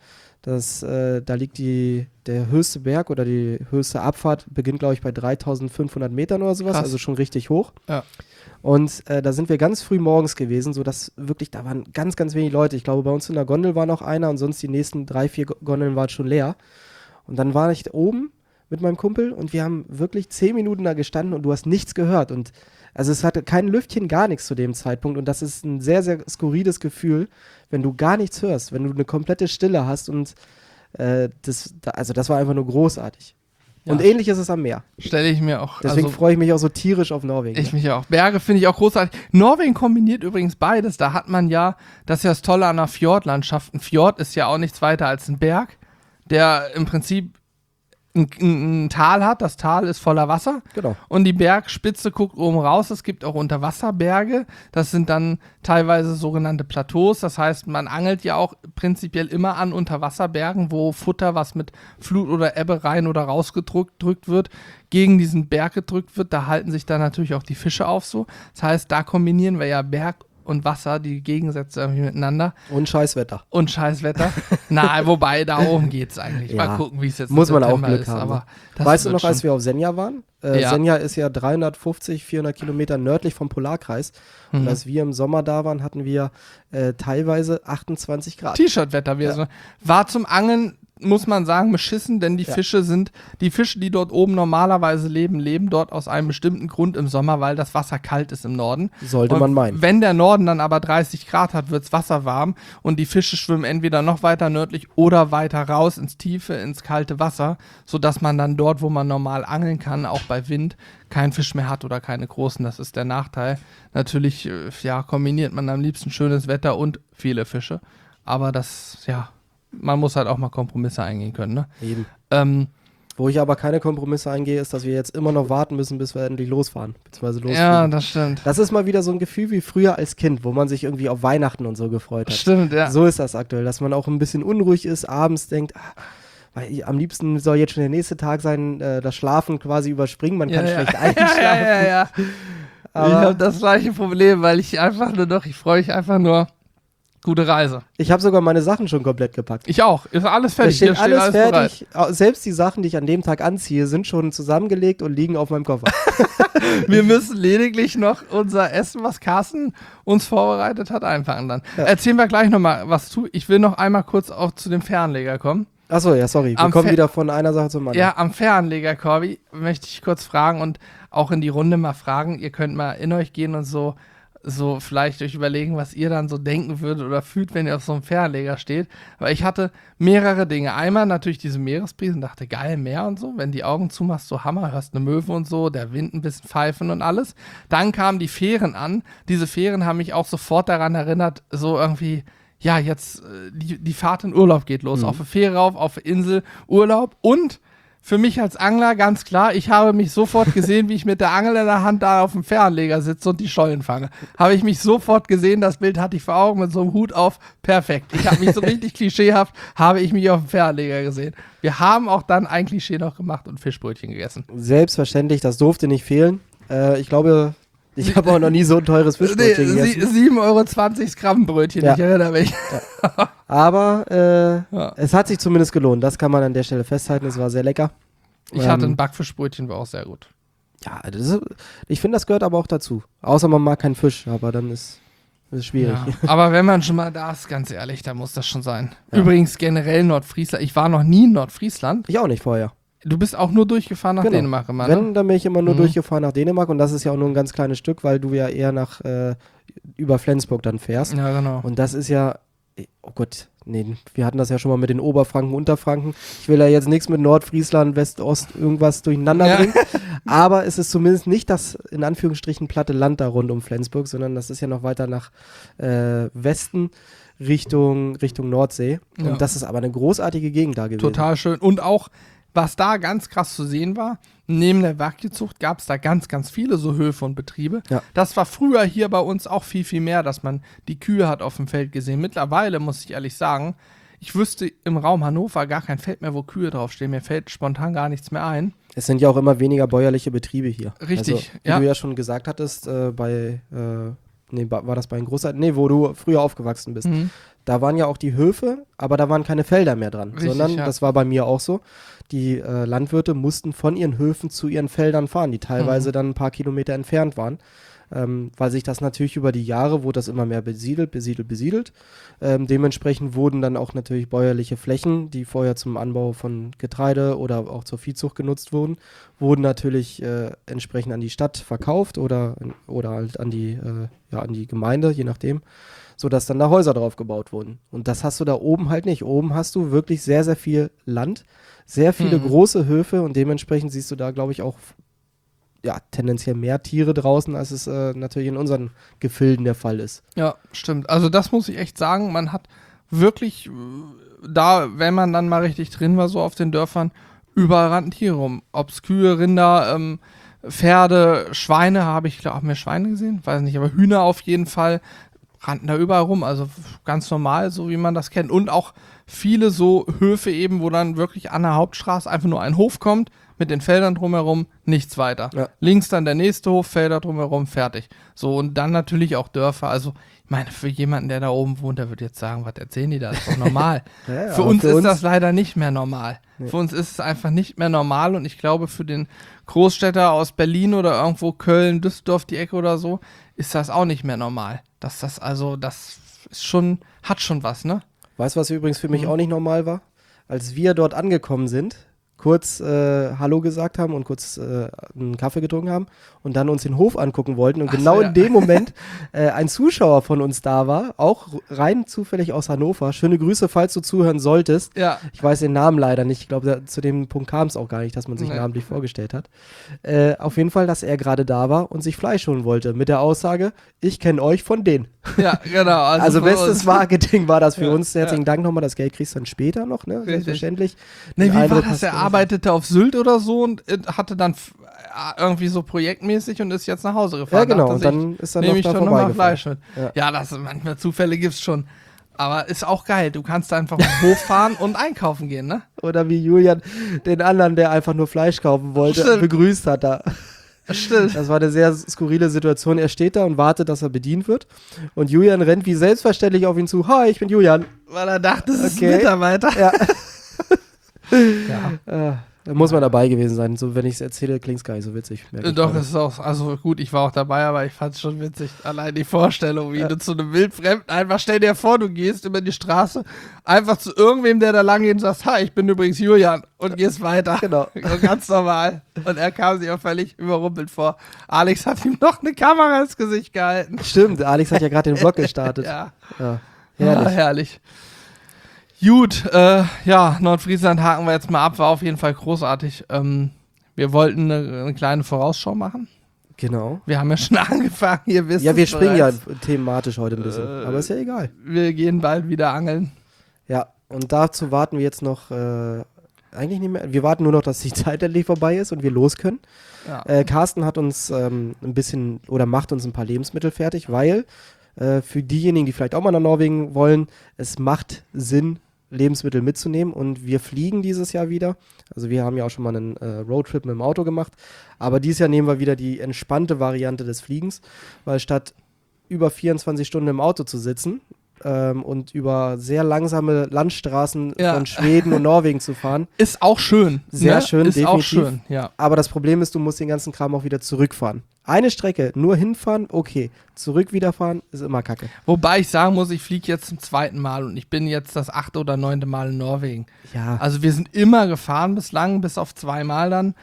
Da liegt der höchste Berg oder die höchste Abfahrt beginnt, glaube ich, bei 3.500 Metern oder sowas, also schon richtig hoch. Ja. Und da sind wir ganz früh morgens gewesen, sodass wirklich, da waren ganz, ganz wenig Leute. Ich glaube, bei uns in der Gondel war noch einer und sonst die nächsten 3, 4 Gondeln waren schon leer. Und dann war ich oben mit meinem Kumpel und wir haben wirklich 10 Minuten da gestanden und du hast nichts gehört. Und also es hatte kein Lüftchen, gar nichts zu dem Zeitpunkt und das ist ein sehr, sehr skurriles Gefühl, wenn du gar nichts hörst, wenn du eine komplette Stille hast und das war einfach nur großartig. Ja. Und ähnlich ist es am Meer. Stelle ich mir auch. Deswegen freue ich mich auch so tierisch auf Norwegen. Ich mich auch. Berge finde ich auch großartig. Norwegen kombiniert übrigens beides. Da hat man ja, das ist ja das Tolle an einer Fjordlandschaft. Ein Fjord ist ja auch nichts weiter als ein Berg, der im Prinzip ein Tal hat, das Tal ist voller Wasser. Genau. Und die Bergspitze guckt oben raus. Es gibt auch Unterwasserberge. Das sind dann teilweise sogenannte Plateaus. Das heißt, man angelt ja auch prinzipiell immer an Unterwasserbergen, wo Futter, was mit Flut oder Ebbe rein oder rausgedrückt wird, gegen diesen Berg gedrückt wird. Da halten sich dann natürlich auch die Fische auf so. Das heißt, da kombinieren wir ja Berg und Wasser, die Gegensätze irgendwie miteinander. Und Scheißwetter. Na, wobei, da oben geht's eigentlich. Ja. Mal gucken, wie es jetzt Muss im man auch September Glück ist. haben. Aber das weißt du wird noch, als schon- wir auf Senja waren? Ja. Senja ist ja 350, 400 Kilometer nördlich vom Polarkreis. Und als wir im Sommer da waren, hatten wir teilweise 28 Grad. T-Shirt-Wetter. War zum Angeln, muss man sagen, beschissen, denn die Fische, die dort oben normalerweise leben dort aus einem bestimmten Grund im Sommer, weil das Wasser kalt ist im Norden. Sollte Und man meinen. Wenn der Norden dann aber 30 Grad hat, wird's Wasser warm und die Fische schwimmen entweder noch weiter nördlich oder weiter raus ins Tiefe, ins kalte Wasser, sodass man dann dort, wo man normal angeln kann, auch bei Wind, keinen Fisch mehr hat oder keine großen. Das ist der Nachteil. Natürlich, kombiniert man am liebsten schönes Wetter und viele Fische. Aber man muss halt auch mal Kompromisse eingehen können, ne? Eben. Wo ich aber keine Kompromisse eingehe, ist, dass wir jetzt immer noch warten müssen, bis wir endlich losfahren. Beziehungsweise losfliegen. Ja, das stimmt. Das ist mal wieder so ein Gefühl wie früher als Kind, wo man sich irgendwie auf Weihnachten und so gefreut hat. Stimmt, ja. So ist das aktuell, dass man auch ein bisschen unruhig ist, abends denkt, weil am liebsten soll jetzt schon der nächste Tag sein, das Schlafen quasi überspringen, man kann schlecht einschlafen. Ja. Aber Ich habe das gleiche Problem, weil ich freue mich einfach nur, gute Reise. ich habe sogar meine Sachen schon komplett gepackt. Ich auch. Ist alles Da fertig. steht Hier alles bereit. fertig. Selbst die Sachen, die ich an dem Tag anziehe, sind schon zusammengelegt und liegen auf meinem Koffer. Wir müssen lediglich noch unser Essen, was Carsten uns vorbereitet hat, einpacken dann. Ja. Erzählen wir gleich nochmal was zu. Ich will noch einmal kurz auch zu dem Fernleger kommen. Achso, ja, sorry. Wir Am kommen Fe- wieder von einer Sache zum anderen. Ja, am Fernleger, Corby, möchte ich kurz fragen und auch in die Runde mal fragen. Ihr könnt mal in euch gehen und so vielleicht euch überlegen, was ihr dann so denken würdet oder fühlt, wenn ihr auf so einem Fernleger steht. Aber ich hatte mehrere Dinge. Einmal natürlich diese Meeresbrise und dachte, geil, Meer und so. Wenn die Augen zumachst, so Hammer, hörst eine Möwe und so, der Wind ein bisschen pfeifen und alles. Dann kamen die Fähren an. Diese Fähren haben mich auch sofort daran erinnert, so irgendwie, ja, jetzt die Fahrt in Urlaub geht los. Auf eine Fähre rauf, auf eine Insel, Urlaub. Und für mich als Angler ganz klar, ich habe mich sofort gesehen, wie ich mit der Angel in der Hand da auf dem Fernleger sitze und die Schollen fange. Habe ich mich sofort gesehen, das Bild hatte ich vor Augen mit so einem Hut auf. Perfekt. Ich habe mich so richtig klischeehaft, habe ich mich auf dem Fernleger gesehen. Wir haben auch dann ein Klischee noch gemacht und Fischbrötchen gegessen. Selbstverständlich, das durfte nicht fehlen. Ich glaube, ich habe auch noch nie so ein teures Fischbrötchen gegessen. 7,20 € Krabbenbrötchen, Ja. ich erinnere mich. Aber Ja. es hat sich zumindest gelohnt. Das kann man an der Stelle festhalten. Es war sehr lecker. Ich hatte ein Backfischbrötchen, war auch sehr gut. Ja, ich finde, das gehört aber auch dazu. Außer man mag keinen Fisch, aber dann ist es schwierig. Ja, aber wenn man schon mal da ist, ganz ehrlich, da muss das schon sein. Ja. Übrigens generell Nordfriesland. Ich war noch nie in Nordfriesland. Ich auch nicht vorher. Du bist auch nur durchgefahren nach Genau. Dänemark immer, ne? Wenn, dann bin ich immer nur Mhm. durchgefahren nach Dänemark und das ist ja auch nur ein ganz kleines Stück, weil du ja eher über Flensburg dann fährst. Ja, genau. Und das ist ja, oh Gott, nee, wir hatten das ja schon mal mit den Oberfranken, Unterfranken. Ich will da jetzt nichts mit Nordfriesland, West-Ost irgendwas durcheinander Ja. bringen. Aber es ist zumindest nicht das, in Anführungsstrichen, platte Land da rund um Flensburg, sondern das ist ja noch weiter nach Westen Richtung Nordsee. Ja. Und das ist aber eine großartige Gegend da gewesen. Total schön. Und auch, was da ganz krass zu sehen war, neben der Wagyu-Zucht gab es da ganz, ganz viele so Höfe und Betriebe. Ja. Das war früher hier bei uns auch viel, viel mehr, dass man die Kühe hat auf dem Feld gesehen. Mittlerweile, muss ich ehrlich sagen, ich wüsste im Raum Hannover gar kein Feld mehr, wo Kühe draufstehen. Mir fällt spontan gar nichts mehr ein. Es sind ja auch immer weniger bäuerliche Betriebe hier. Richtig, also, wie ja. du ja schon gesagt hattest, war das bei den Großeltern? Nee, wo du früher aufgewachsen bist. Mhm. Da waren ja auch die Höfe, aber da waren keine Felder mehr dran. Richtig, sondern, ja. das war bei mir auch so, die Landwirte mussten von ihren Höfen zu ihren Feldern fahren, die teilweise dann ein paar Kilometer entfernt waren. Weil sich das natürlich über die Jahre, wurde das immer mehr besiedelt. Dementsprechend wurden dann auch natürlich bäuerliche Flächen, die vorher zum Anbau von Getreide oder auch zur Viehzucht genutzt wurden natürlich entsprechend an die Stadt verkauft oder halt an die Gemeinde, je nachdem, sodass dann da Häuser drauf gebaut wurden. Und das hast du da oben halt nicht. Oben hast du wirklich sehr, sehr viel Land, sehr viele große Höfe und dementsprechend siehst du da, glaube ich, auch tendenziell mehr Tiere draußen, als es natürlich in unseren Gefilden der Fall ist. Ja, stimmt. Also das muss ich echt sagen, man hat wirklich da, wenn man dann mal richtig drin war, so auf den Dörfern, überall rannten Tiere rum. Ob's Kühe, Rinder, Pferde, Schweine, haben wir Schweine gesehen? Weiß nicht, aber Hühner auf jeden Fall rannten da überall rum. Also ganz normal, so wie man das kennt. Und auch viele so Höfe eben, wo dann wirklich an der Hauptstraße einfach nur ein Hof kommt, mit den Feldern drumherum, nichts weiter. Ja. Links dann der nächste Hof, Felder drumherum, fertig. So, und dann natürlich auch Dörfer. Also, ich meine, für jemanden, der da oben wohnt, der wird jetzt sagen, was erzählen die da? Das ist doch normal. Ja, für uns ist das leider nicht mehr normal. Nee. Für uns ist es einfach nicht mehr normal und ich glaube, für den Großstädter aus Berlin oder irgendwo Köln, Düsseldorf, die Ecke oder so, ist das auch nicht mehr normal. Das ist schon, hat schon was, ne? Weißt du, was übrigens für mich auch nicht normal war? Als wir dort angekommen sind, kurz Hallo gesagt haben und kurz einen Kaffee getrunken haben und dann uns den Hof angucken wollten und genau in dem Moment ein Zuschauer von uns da war, auch rein zufällig aus Hannover. Schöne Grüße, falls du zuhören solltest. Ja. Ich weiß den Namen leider nicht. Ich glaube, zu dem Punkt kam es auch gar nicht, dass man sich namentlich vorgestellt hat. Auf jeden Fall, dass er gerade da war und sich Fleisch holen wollte mit der Aussage, ich kenne euch von denen. Ja, genau. Also bestes Marketing war das für uns. Herzlichen ja. Dank nochmal. Das Geld kriegst du dann später noch, ne? Selbstverständlich. Nee, wie war Eindruck das? hast Er du- arbeitete auf Sylt oder so und hatte dann irgendwie so projektmäßig und ist jetzt nach Hause gefahren. Ja, genau. Dachte Und sich, dann ist er nehme noch ich da doch nochmal vorbeigefahren. Fleisch mit. Ja. Ja, manchmal Zufälle gibt's schon. Aber ist auch geil. Du kannst einfach hochfahren und einkaufen gehen, ne? Oder wie Julian den anderen, der einfach nur Fleisch kaufen wollte, Stimmt. begrüßt hat da. Stimmt. Das war eine sehr skurrile Situation. Er steht da und wartet, dass er bedient wird. Und Julian rennt wie selbstverständlich auf ihn zu. Hi, ich bin Julian. Weil er dachte, es ist ein Okay. Mitarbeiter. Ja. Ja. Da muss man dabei gewesen sein. So, wenn ich es erzähle, klingt es gar nicht so witzig. merke ich Doch, gerade. es ist auch, also gut, ich war auch dabei, aber ich fand es schon witzig. Allein die Vorstellung, wie du zu einem Wildfremden einfach, stell dir vor, du gehst über die Straße, einfach zu irgendwem, der da lang geht und sagst, hi, ich bin übrigens Julian und gehst weiter. Genau. So ganz normal. Und er kam sich auch völlig überrumpelt vor. Alex hat ihm noch eine Kamera ins Gesicht gehalten. Stimmt, Alex hat ja gerade den Vlog gestartet. Ja, Ja. Herrlich. herrlich. Gut, ja, Nordfriesland haken wir jetzt mal ab, war auf jeden Fall großartig. Wir wollten eine kleine Vorausschau machen. Genau. Wir haben ja schon angefangen, ihr wisst Ja, wir es springen ja bereits. thematisch heute ein bisschen. Aber ist ja egal. Wir gehen bald wieder angeln. Ja, und dazu warten wir jetzt noch, eigentlich nicht mehr, wir warten nur noch, dass die Zeit endlich vorbei ist und wir los können. Ja. Carsten hat uns ein bisschen, oder macht uns ein paar Lebensmittel fertig, weil für diejenigen, die vielleicht auch mal nach Norwegen wollen, es macht Sinn, Lebensmittel mitzunehmen und wir fliegen dieses Jahr wieder. Also wir haben ja auch schon mal einen Roadtrip mit dem Auto gemacht, aber dieses Jahr nehmen wir wieder die entspannte Variante des Fliegens, weil statt über 24 Stunden im Auto zu sitzen und über sehr langsame Landstraßen Ja. von Schweden und Norwegen zu fahren. Ist auch schön. Sehr ne? schön, ist auch definitiv. schön, ja. Aber das Problem ist, du musst den ganzen Kram auch wieder zurückfahren. Eine Strecke, nur hinfahren, okay. Zurück wiederfahren, ist immer kacke. Wobei ich sagen muss, ich fliege jetzt zum 2. Mal und ich bin jetzt das 8. oder 9. Mal in Norwegen. Ja, Also wir sind immer gefahren bislang, bis auf 2 Mal dann.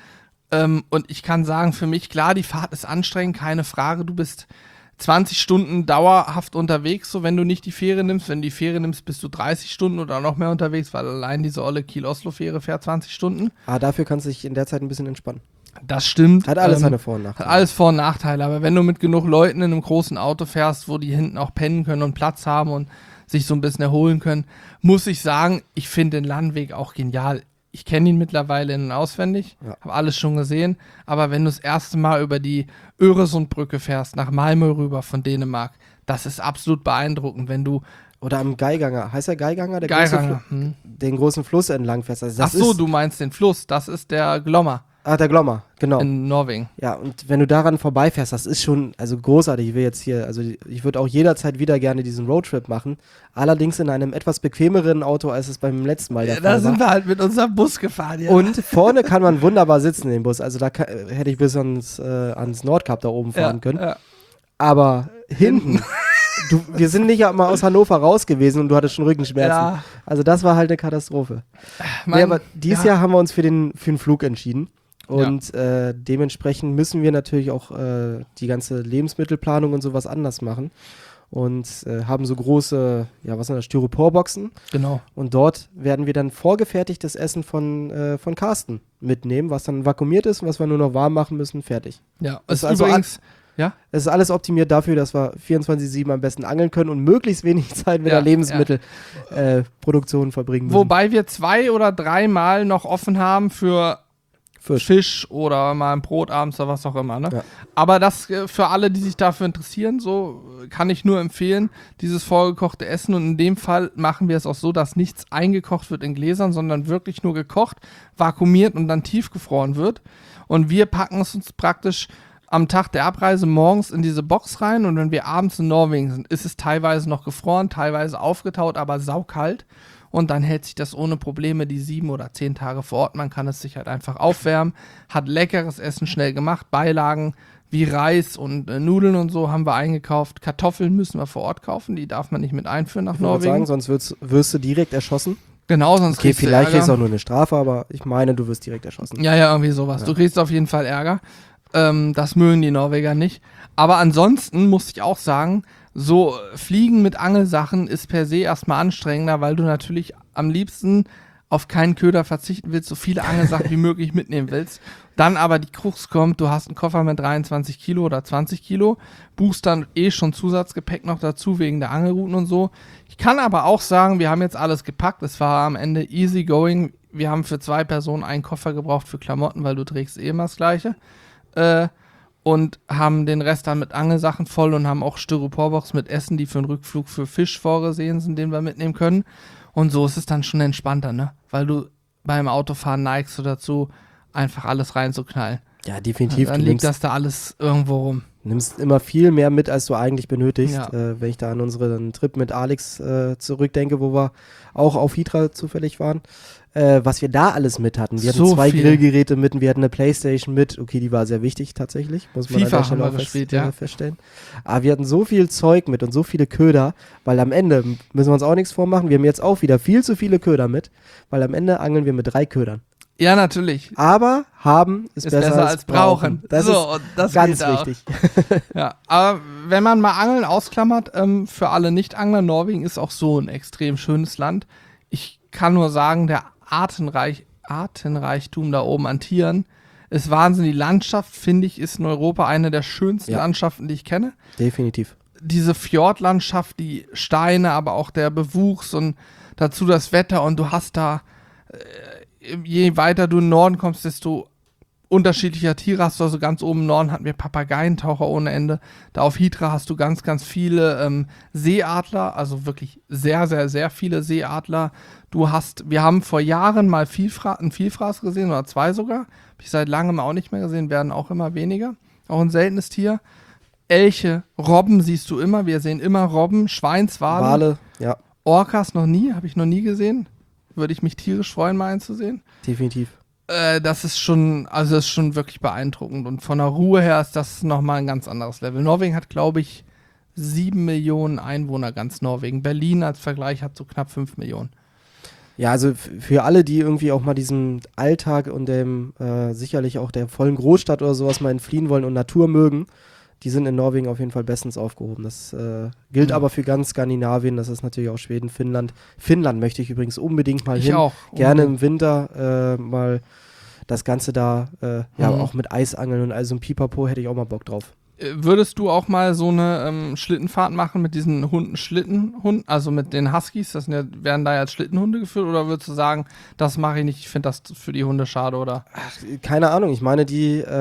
Und ich kann sagen, für mich, klar, die Fahrt ist anstrengend, keine Frage. Du bist 20 Stunden dauerhaft unterwegs, so wenn du nicht die Fähre nimmst. Wenn du die Fähre nimmst, bist du 30 Stunden oder noch mehr unterwegs, weil allein diese olle Kiel-Oslo-Fähre fährt 20 Stunden. aber dafür kannst du dich in der Zeit ein bisschen entspannen. Das stimmt. Hat alles seine Vor- und Hat Nachteile. alles Vor- und Nachteile, aber wenn du mit genug Leuten in einem großen Auto fährst, wo die hinten auch pennen können und Platz haben und sich so ein bisschen erholen können, muss ich sagen, ich finde den Landweg auch genial. Ich kenne ihn mittlerweile in- und auswendig, Ja. habe alles schon gesehen, aber wenn du das erste Mal über die Öresundbrücke fährst, nach Malmö rüber von Dänemark, das ist absolut beeindruckend, wenn du Oder am Geiganger. Heißt der Geiganger? Der Geiranger, den großen Fluss entlang fährst. Also ach das so, ist, du meinst den Fluss, das ist der Glomma der Glomma, genau. in Norwegen. Ja, und wenn du daran vorbeifährst, das ist schon, also großartig. Ich will jetzt hier, also ich würde auch jederzeit wieder gerne diesen Roadtrip machen. Allerdings in einem etwas bequemeren Auto, als es beim letzten Mal der Ja, da Fall sind war. wir halt mit unserem Bus gefahren, ja. Und vorne kann man wunderbar sitzen in dem Bus. Also da hätte ich bis ans Nordkap da oben fahren können. Ja. Aber hinten, wir sind nicht mal aus Hannover raus gewesen und du hattest schon Rückenschmerzen. Ja. Also das war halt eine Katastrophe. Mann, Nee, aber dieses ja. Jahr haben wir uns für den Flug entschieden. Und dementsprechend müssen wir natürlich auch die ganze Lebensmittelplanung und sowas anders machen. Und haben so große, ja, was sind das, Styroporboxen. Genau. Und dort werden wir dann vorgefertigtes Essen von Carsten mitnehmen, was dann vakuumiert ist und was wir nur noch warm machen müssen, fertig. Ja, Das ist ist also übrigens, ja, Es ist alles optimiert dafür, dass wir 24/7 am besten angeln können und möglichst wenig Zeit mit der Lebensmittelproduktion verbringen müssen. wobei wir 2 oder 3 Mal noch offen haben für Fisch oder mal ein Brot abends oder was auch immer. Ne? Ja. Aber das für alle, die sich dafür interessieren, so kann ich nur empfehlen, dieses vorgekochte Essen. Und in dem Fall machen wir es auch so, dass nichts eingekocht wird in Gläsern, sondern wirklich nur gekocht, vakuumiert und dann tiefgefroren wird. Und wir packen es uns praktisch am Tag der Abreise morgens in diese Box rein. Und wenn wir abends in Norwegen sind, ist es teilweise noch gefroren, teilweise aufgetaut, aber saukalt. Und dann hält sich das ohne Probleme die 7 oder 10 Tage vor Ort. Man kann es sich halt einfach aufwärmen, hat leckeres Essen schnell gemacht, Beilagen wie Reis und Nudeln und so haben wir eingekauft. Kartoffeln müssen wir vor Ort kaufen, die darf man nicht mit einführen nach Ich würde Norwegen. sagen, sonst wirst du direkt erschossen. Genau, sonst Okay, kriegst du vielleicht Ärger. ist es auch nur eine Strafe, aber ich meine, du wirst direkt erschossen. Ja, irgendwie sowas. Ja. Du kriegst auf jeden Fall Ärger. Das mögen die Norweger nicht. Aber ansonsten muss ich auch sagen, so Fliegen mit Angelsachen ist per se erstmal anstrengender, weil du natürlich am liebsten auf keinen Köder verzichten willst, so viele Angelsachen wie möglich mitnehmen willst. Dann aber die Krux kommt, du hast einen Koffer mit 23 Kilo oder 20 Kilo, buchst dann schon Zusatzgepäck noch dazu wegen der Angelrouten und so. Ich kann aber auch sagen, wir haben jetzt alles gepackt. Es war am Ende easy going. Wir haben für 2 Personen einen Koffer gebraucht für Klamotten, weil du trägst eh immer das Gleiche. Und haben den Rest dann mit Angelsachen voll und haben auch Styroporbox mit Essen, die für einen Rückflug für Fisch vorgesehen sind, den wir mitnehmen können. Und so ist es dann schon entspannter, ne? Weil du beim Autofahren neigst du dazu, einfach alles reinzuknallen. Ja, definitiv. Dann liegt das da alles irgendwo rum. Nimmst immer viel mehr mit, als du eigentlich benötigst. Ja. Wenn ich da an unseren Trip mit Alex zurückdenke, wo wir auch auf Hitra zufällig waren, was wir da alles mit hatten. Wir hatten So 2 viel. Grillgeräte mit, wir hatten eine Playstation mit. Okay, die war sehr wichtig tatsächlich, muss man FIFA an der Stelle haben wir auch gespielt, ja. feststellen. Aber wir hatten so viel Zeug mit und so viele Köder, weil am Ende, müssen wir uns auch nichts vormachen, wir haben jetzt auch wieder viel zu viele Köder mit, weil am Ende angeln wir mit 3 Ködern. Ja, natürlich. Aber haben ist besser als brauchen. Das so, ist und das ganz geht auch. wichtig. Ja, aber wenn man mal Angeln ausklammert, für alle Nicht-Angler, Norwegen ist auch so ein extrem schönes Land. Ich kann nur sagen, der Artenreichtum da oben an Tieren ist Wahnsinn. Die Landschaft, finde ich, ist in Europa eine der schönsten Landschaften, die ich kenne. Definitiv. Diese Fjordlandschaft, die Steine, aber auch der Bewuchs und dazu das Wetter und du hast da, je weiter du in den Norden kommst, desto unterschiedlicher Tiere hast du. Also ganz oben im Norden hatten wir Papageientaucher ohne Ende. Da auf Hitra hast du ganz, ganz viele Seeadler, also wirklich sehr, sehr, sehr viele Seeadler. Wir haben vor Jahren mal einen Vielfraß gesehen, oder 2 sogar. Habe ich seit langem auch nicht mehr gesehen, werden auch immer weniger. Auch ein seltenes Tier. Elche, Robben siehst du immer. Wir sehen immer Robben, Schweinswale. Wale, ja, Orcas habe ich noch nie gesehen. Würde ich mich tierisch freuen, mal einzusehen. definitiv. Das ist schon wirklich beeindruckend. Und von der Ruhe her ist das nochmal ein ganz anderes Level. Norwegen hat, glaube ich, 7 Millionen Einwohner, ganz Norwegen. Berlin als Vergleich hat so knapp 5 Millionen. Ja, also für alle, die irgendwie auch mal diesem Alltag und dem sicherlich auch der vollen Großstadt oder sowas mal entfliehen wollen und Natur mögen, die sind in Norwegen auf jeden Fall bestens aufgehoben. Das gilt aber für ganz Skandinavien, das ist natürlich auch Schweden, Finnland. Finnland möchte ich übrigens unbedingt mal hin. Ich auch. Gerne im Winter mal das Ganze da, auch mit Eisangeln und all so ein Pipapo hätte ich auch mal Bock drauf. Würdest du auch mal so eine Schlittenfahrt machen mit diesen Schlittenhunden, also mit den Huskies? Werden da jetzt Schlittenhunde geführt oder würdest du sagen, das mache ich nicht, ich finde das für die Hunde schade, oder? Ach, keine Ahnung, ich meine,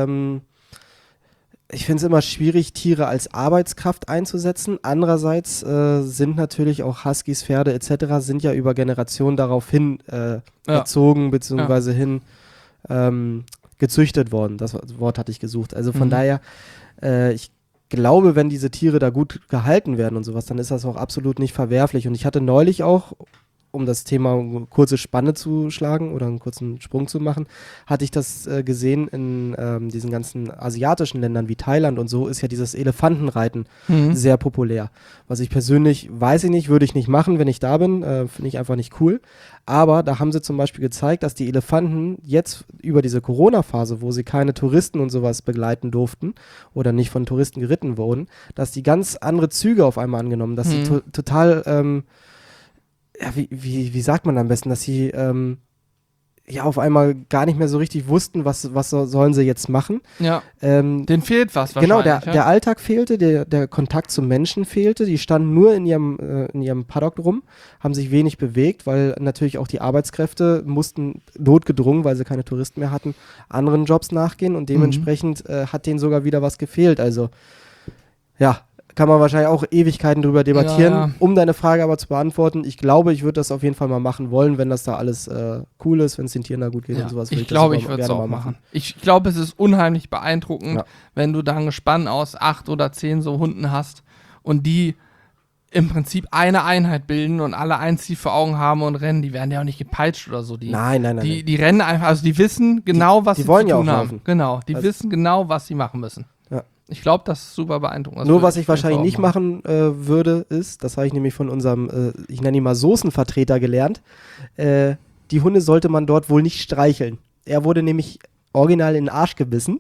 ich finde es immer schwierig, Tiere als Arbeitskraft einzusetzen. Andererseits sind natürlich auch Huskies, Pferde etc. sind ja über Generationen darauf hin erzogen bzw. hin gezüchtet worden. Das Wort hatte ich gesucht. Also von daher, ich glaube, wenn diese Tiere da gut gehalten werden und sowas, dann ist das auch absolut nicht verwerflich. Und ich hatte neulich auch, um das Thema eine kurze Spanne zu schlagen oder einen kurzen Sprung zu machen, hatte ich das gesehen in diesen ganzen asiatischen Ländern wie Thailand und so, ist ja dieses Elefantenreiten sehr populär. Was ich persönlich, weiß ich nicht, würde ich nicht machen, wenn ich da bin, finde ich einfach nicht cool. Aber da haben sie zum Beispiel gezeigt, dass die Elefanten jetzt über diese Corona-Phase, wo sie keine Touristen und sowas begleiten durften oder nicht von Touristen geritten wurden, dass die ganz andere Züge auf einmal angenommen, dass sie total wie sagt man am besten, dass sie ja auf einmal gar nicht mehr so richtig wussten, was sollen sie jetzt machen. Ja, denen fehlt was wahrscheinlich. Genau, der Alltag fehlte, der Kontakt zum Menschen fehlte. Die standen nur in ihrem Paddock rum, haben sich wenig bewegt, weil natürlich auch die Arbeitskräfte mussten notgedrungen, weil sie keine Touristen mehr hatten, anderen Jobs nachgehen und dementsprechend hat denen sogar wieder was gefehlt. Also ja, kann man wahrscheinlich auch Ewigkeiten drüber debattieren. Ja. Um deine Frage aber zu beantworten, ich glaube, ich würde das auf jeden Fall mal machen wollen, wenn das da alles cool ist, wenn es den Tieren da gut geht Ja, und sowas. ich glaube, ich würde es auch machen. Ich glaube, es ist unheimlich beeindruckend, wenn du da ein Gespann aus 8 oder 10 so Hunden hast und die im Prinzip eine Einheit bilden und alle ein Ziel vor Augen haben und rennen. Die werden ja auch nicht gepeitscht oder so. Nein. Die rennen einfach, also die wissen genau, was sie wollen zu ja tun auch haben. laufen. Genau, die Also wissen genau, was sie machen müssen. Ja. Ich glaube, das ist super beeindruckend. Nur was ich wahrscheinlich nicht machen würde, ist, das habe ich nämlich von unserem, ich nenne ihn mal Soßenvertreter gelernt, die Hunde sollte man dort wohl nicht streicheln. Er wurde nämlich original in den Arsch gebissen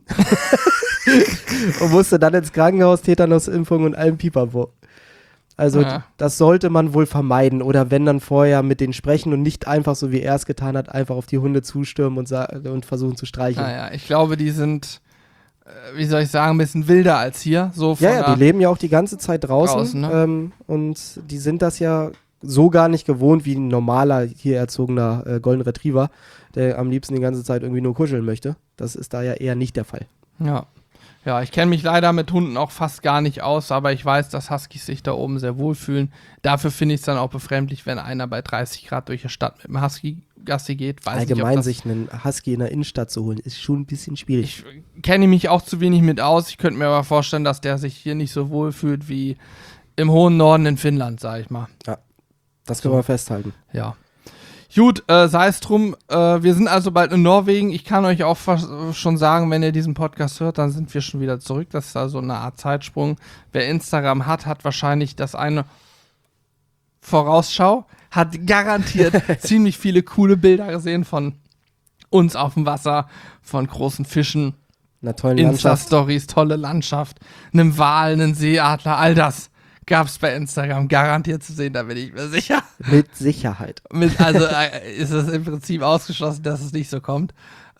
und musste dann ins Krankenhaus, Tetanusimpfung und allem Pipapo. Also das sollte man wohl vermeiden oder wenn dann vorher mit denen sprechen und nicht einfach, so wie er es getan hat, einfach auf die Hunde zustürmen und versuchen zu streicheln. Naja, ich glaube, die sind, wie soll ich sagen, ein bisschen wilder als hier. So Ja, die leben ja auch die ganze Zeit draußen ne? Und die sind das ja so gar nicht gewohnt wie ein normaler, hier erzogener Golden Retriever, der am liebsten die ganze Zeit irgendwie nur kuscheln möchte. Das ist da ja eher nicht der Fall. Ja, ich kenne mich leider mit Hunden auch fast gar nicht aus, aber ich weiß, dass Huskies sich da oben sehr wohlfühlen. Dafür finde ich es dann auch befremdlich, wenn einer bei 30 Grad durch die Stadt mit einem Husky Gassi geht. Allgemein sich einen Husky in der Innenstadt zu holen, ist schon ein bisschen schwierig. Ich kenne mich auch zu wenig mit aus. Ich könnte mir aber vorstellen, dass der sich hier nicht so wohlfühlt wie im hohen Norden in Finnland, sage ich mal. Ja, das können wir festhalten. Ja. Gut, sei es drum, wir sind also bald in Norwegen. Ich kann euch auch schon sagen, wenn ihr diesen Podcast hört, dann sind wir schon wieder zurück. Das ist also eine Art Zeitsprung. Wer Instagram hat wahrscheinlich das eine Vorausschau, hat garantiert ziemlich viele coole Bilder gesehen von uns auf dem Wasser, von großen Fischen, einer tollen Landschaft. Insta-Stories, tolle Landschaft, einem Wal, einem Seeadler, all das gab es bei Instagram garantiert zu sehen, da bin ich mir sicher. Mit Sicherheit. Also ist es im Prinzip ausgeschlossen, dass es nicht so kommt.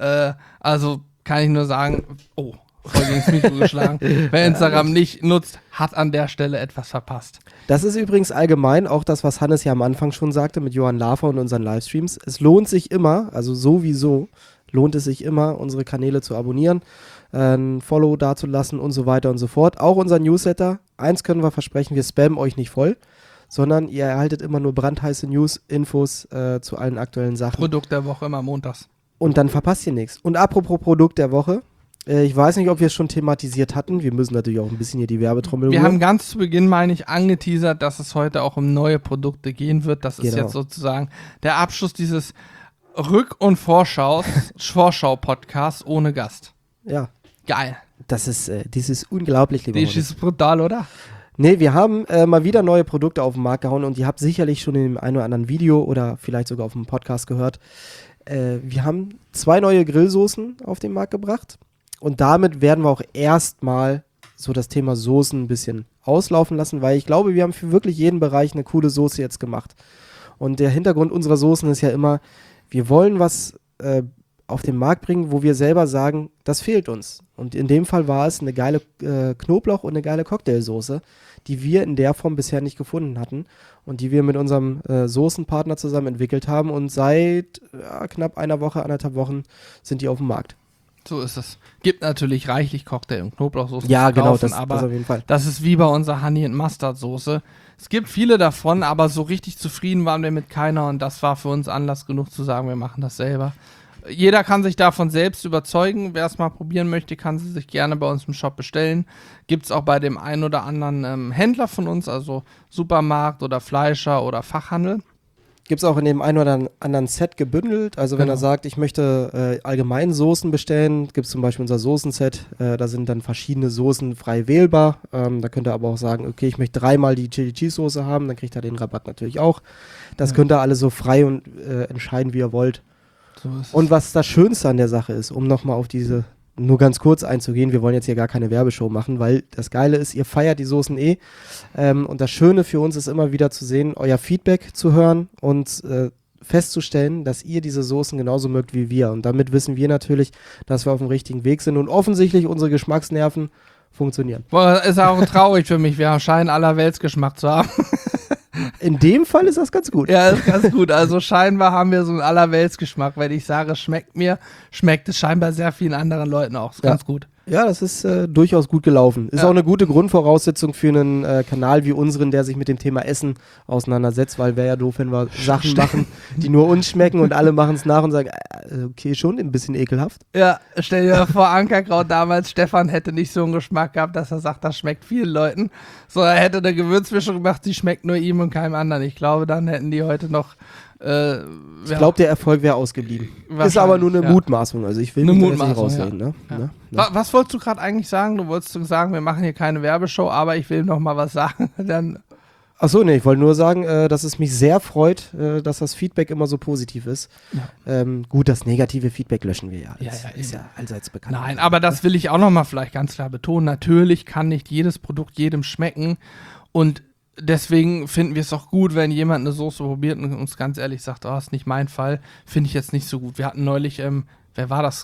Also kann ich nur sagen, voll gegen das Mikro geschlagen. Wer Instagram nicht nutzt, hat an der Stelle etwas verpasst. Das ist übrigens allgemein auch das, was Hannes ja am Anfang schon sagte mit Johann Lafer und unseren Livestreams. Es lohnt sich immer, also sowieso lohnt es sich immer, unsere Kanäle zu abonnieren, ein Follow dazulassen und so weiter und so fort. Auch unser Newsletter. Eins können wir versprechen, wir spammen euch nicht voll, sondern ihr erhaltet immer nur brandheiße News, Infos zu allen aktuellen Sachen. Produkt der Woche immer montags. Und dann verpasst ihr nichts. Und apropos Produkt der Woche, ich weiß nicht, ob wir es schon thematisiert hatten. Wir müssen natürlich auch ein bisschen hier die Werbetrommel Wir haben ganz zu Beginn, meine ich, angeteasert, dass es heute auch um neue Produkte gehen wird. Das ist jetzt sozusagen der Abschluss dieses Rück- und Vorschau-Podcasts ohne Gast. Ja. Geil. Das ist unglaublich, lieber Das ist brutal, oder? Nee, wir haben mal wieder neue Produkte auf den Markt gehauen und ihr habt sicherlich schon in dem einen oder anderen Video oder vielleicht sogar auf dem Podcast gehört. Wir haben 2 neue Grillsoßen auf den Markt gebracht und damit werden wir auch erstmal so das Thema Soßen ein bisschen auslaufen lassen, weil ich glaube, wir haben für wirklich jeden Bereich eine coole Soße jetzt gemacht. Und der Hintergrund unserer Soßen ist ja immer, wir wollen was auf den Markt bringen, wo wir selber sagen, das fehlt uns. Und in dem Fall war es eine geile Knoblauch- und eine geile Cocktailsoße, die wir in der Form bisher nicht gefunden hatten und die wir mit unserem Soßenpartner zusammen entwickelt haben und seit knapp einer Woche, 1,5 Wochen sind die auf dem Markt. So ist es. Gibt natürlich reichlich Cocktail- und Knoblauchsoßen Ja, zu genau, kaufen, das aber auf jeden Fall. das ist wie bei unserer Honey and Mustard Soße. Es gibt viele davon, aber so richtig zufrieden waren wir mit keiner und das war für uns Anlass genug zu sagen, wir machen das selber. Jeder kann sich davon selbst überzeugen. Wer es mal probieren möchte, kann sie sich gerne bei uns im Shop bestellen. Gibt es auch bei dem einen oder anderen Händler von uns, also Supermarkt oder Fleischer oder Fachhandel. Gibt es auch in dem einen oder anderen Set gebündelt. Also wenn er sagt, ich möchte allgemein Soßen bestellen, gibt es zum Beispiel unser Soßenset. Da sind dann verschiedene Soßen frei wählbar. Da könnt ihr aber auch sagen, okay, ich möchte 3-mal die Chili Cheese Soße haben, dann kriegt ihr den Rabatt natürlich auch. Das könnt ihr alle so frei und entscheiden, wie ihr wollt. So ist es. Und was das Schönste an der Sache ist, um nochmal auf diese, nur ganz kurz einzugehen, wir wollen jetzt hier gar keine Werbeshow machen, weil das Geile ist, ihr feiert die Soßen und das Schöne für uns ist immer wieder zu sehen, euer Feedback zu hören und festzustellen, dass ihr diese Soßen genauso mögt wie wir. Und damit wissen wir natürlich, dass wir auf dem richtigen Weg sind und offensichtlich unsere Geschmacksnerven funktionieren. Boah, ist auch traurig für mich. Wir scheinen Allerweltsgeschmack zu haben. In dem Fall ist das ganz gut. Ja, ist ganz gut. Also scheinbar haben wir so einen Allerweltsgeschmack. Wenn ich sage, es schmeckt mir, schmeckt es scheinbar sehr vielen anderen Leuten auch. Ist ganz gut. Ja, das ist durchaus gut gelaufen. Ist auch eine gute Grundvoraussetzung für einen Kanal wie unseren, der sich mit dem Thema Essen auseinandersetzt, weil wäre ja doof, wenn wir Sachen machen, die nur uns schmecken und alle machen es nach und sagen, okay, schon ein bisschen ekelhaft. Ja, stell dir vor, Ankerkraut damals, Stefan hätte nicht so einen Geschmack gehabt, dass er sagt, das schmeckt vielen Leuten, sondern er hätte eine Gewürzmischung gemacht, die schmeckt nur ihm und keinem anderen. Ich glaube, dann hätten die heute noch ich glaube, der Erfolg wäre ausgeblieben. Ist aber nur eine Mutmaßung. Also ich will eine nicht rausreden. Ja. Ne? Ja. Ne? Was wolltest du gerade eigentlich sagen? Du wolltest sagen, wir machen hier keine Werbeshow, aber ich will noch mal was sagen. Achso, nee, ich wollte nur sagen, dass es mich sehr freut, dass das Feedback immer so positiv ist. Ja. Gut, das negative Feedback löschen wir ja. Das ist ja allseits bekannt. Nein, aber das will ich auch noch mal vielleicht ganz klar betonen. Natürlich kann nicht jedes Produkt jedem schmecken und deswegen finden wir es auch gut, wenn jemand eine Soße probiert und uns ganz ehrlich sagt, oh, ist nicht mein Fall, finde ich jetzt nicht so gut. Wir hatten neulich, wer war das?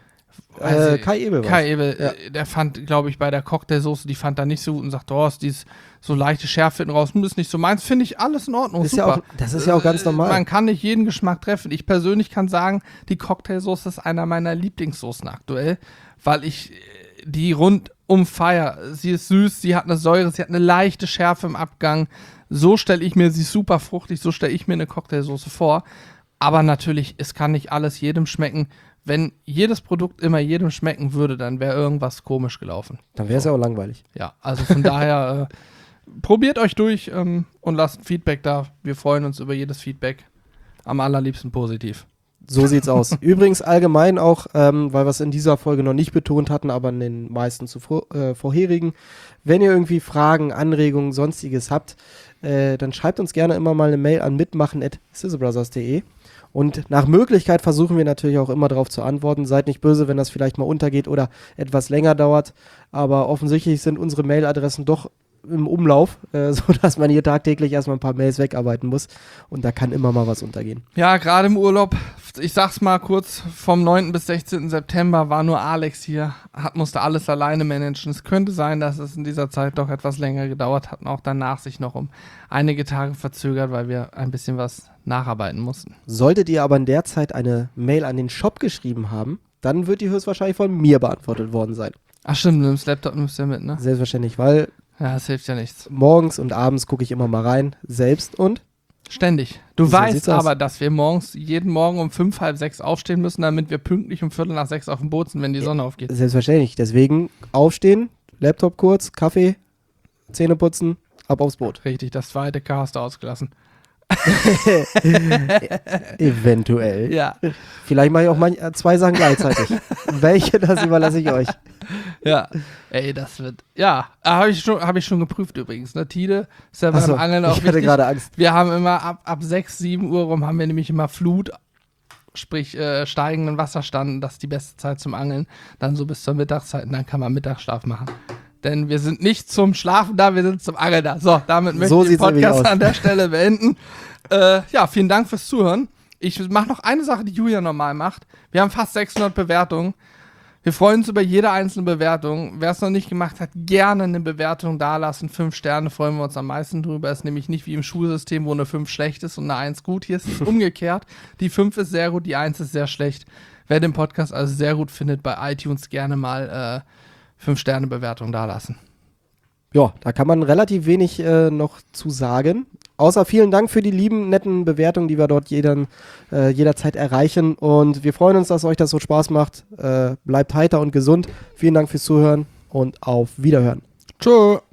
Kai Ebel. Kai Ebel, der fand, glaube ich, bei der Cocktailsoße, die fand er nicht so gut und sagt, oh, ist dieses so leichte Schärfe hinten raus, ist nicht so meins, finde ich alles in Ordnung, ist super. Ja auch, das ist ja auch ganz normal. Man kann nicht jeden Geschmack treffen. Ich persönlich kann sagen, die Cocktailsoße ist einer meiner Lieblingssoßen aktuell, weil ich die rundum feier. Sie ist süß, sie hat eine Säure, sie hat eine leichte Schärfe im Abgang. So stelle ich mir, sie ist super fruchtig, so stelle ich mir eine Cocktailsoße vor. Aber natürlich, es kann nicht alles jedem schmecken. Wenn jedes Produkt immer jedem schmecken würde, dann wäre irgendwas komisch gelaufen. Dann wäre es ja auch langweilig. Ja, also von daher probiert euch durch und lasst Feedback da. Wir freuen uns über jedes Feedback. Am allerliebsten positiv. So sieht's aus. Übrigens allgemein auch, weil wir es in dieser Folge noch nicht betont hatten, aber in den meisten vorherigen, wenn ihr irgendwie Fragen, Anregungen, sonstiges habt, dann schreibt uns gerne immer mal eine Mail an mitmachen@sizzlebrothers.de und nach Möglichkeit versuchen wir natürlich auch immer darauf zu antworten. Seid nicht böse, wenn das vielleicht mal untergeht oder etwas länger dauert, aber offensichtlich sind unsere Mailadressen doch im Umlauf, sodass man hier tagtäglich erstmal ein paar Mails wegarbeiten muss und da kann immer mal was untergehen. Ja, gerade im Urlaub, ich sag's mal kurz, vom 9. bis 16. September war nur Alex hier, musste alles alleine managen. Es könnte sein, dass es in dieser Zeit doch etwas länger gedauert hat und auch danach sich noch um einige Tage verzögert, weil wir ein bisschen was nacharbeiten mussten. Solltet ihr aber in der Zeit eine Mail an den Shop geschrieben haben, dann wird die höchstwahrscheinlich von mir beantwortet worden sein. Ach stimmt, du nimmst Laptop nimmst du ja mit, ne? Selbstverständlich, weil ja, das hilft ja nichts. Morgens und abends gucke ich immer mal rein, selbst und? Ständig. Du So weißt aber, dass wir jeden Morgen um 5, halb 6 aufstehen müssen, damit wir pünktlich um 5:45 auf dem Boot sind, wenn die Sonne aufgeht. Selbstverständlich. Deswegen aufstehen, Laptop kurz, Kaffee, Zähne putzen, ab aufs Boot. Richtig, das zweite K hast du ausgelassen. Eventuell. Ja. Vielleicht mache ich auch 2 Sachen gleichzeitig. Welche, das überlasse ich euch. Ja, ey, das wird, ja, habe ich schon geprüft übrigens, ne, Tide, ist ja beim Angeln auch wichtig. Ich hatte gerade Angst. Wir haben immer ab 6, 7 Uhr rum haben wir nämlich immer Flut, sprich steigenden Wasserstand, das ist die beste Zeit zum Angeln, dann so bis zur Mittagszeit und dann kann man Mittagsschlaf machen. Denn wir sind nicht zum Schlafen da, wir sind zum Angeln da. So, damit möchte ich den Podcast an der Stelle beenden. Ja, vielen Dank fürs Zuhören. Ich mache noch eine Sache, die Julia normal macht. Wir haben fast 600 Bewertungen. Wir freuen uns über jede einzelne Bewertung. Wer es noch nicht gemacht hat, gerne eine Bewertung dalassen. 5 Sterne freuen wir uns am meisten drüber. Ist nämlich nicht wie im Schulsystem, wo eine 5 schlecht ist und eine 1 gut. Hier ist es umgekehrt. Die 5 ist sehr gut, die 1 ist sehr schlecht. Wer den Podcast also sehr gut findet, bei iTunes gerne mal 5 Sterne Bewertung dalassen. Ja, da kann man relativ wenig noch zu sagen. Außer vielen Dank für die lieben, netten Bewertungen, die wir dort jederzeit erreichen. Und wir freuen uns, dass euch das so Spaß macht. Bleibt heiter und gesund. Vielen Dank fürs Zuhören und auf Wiederhören. Tschö.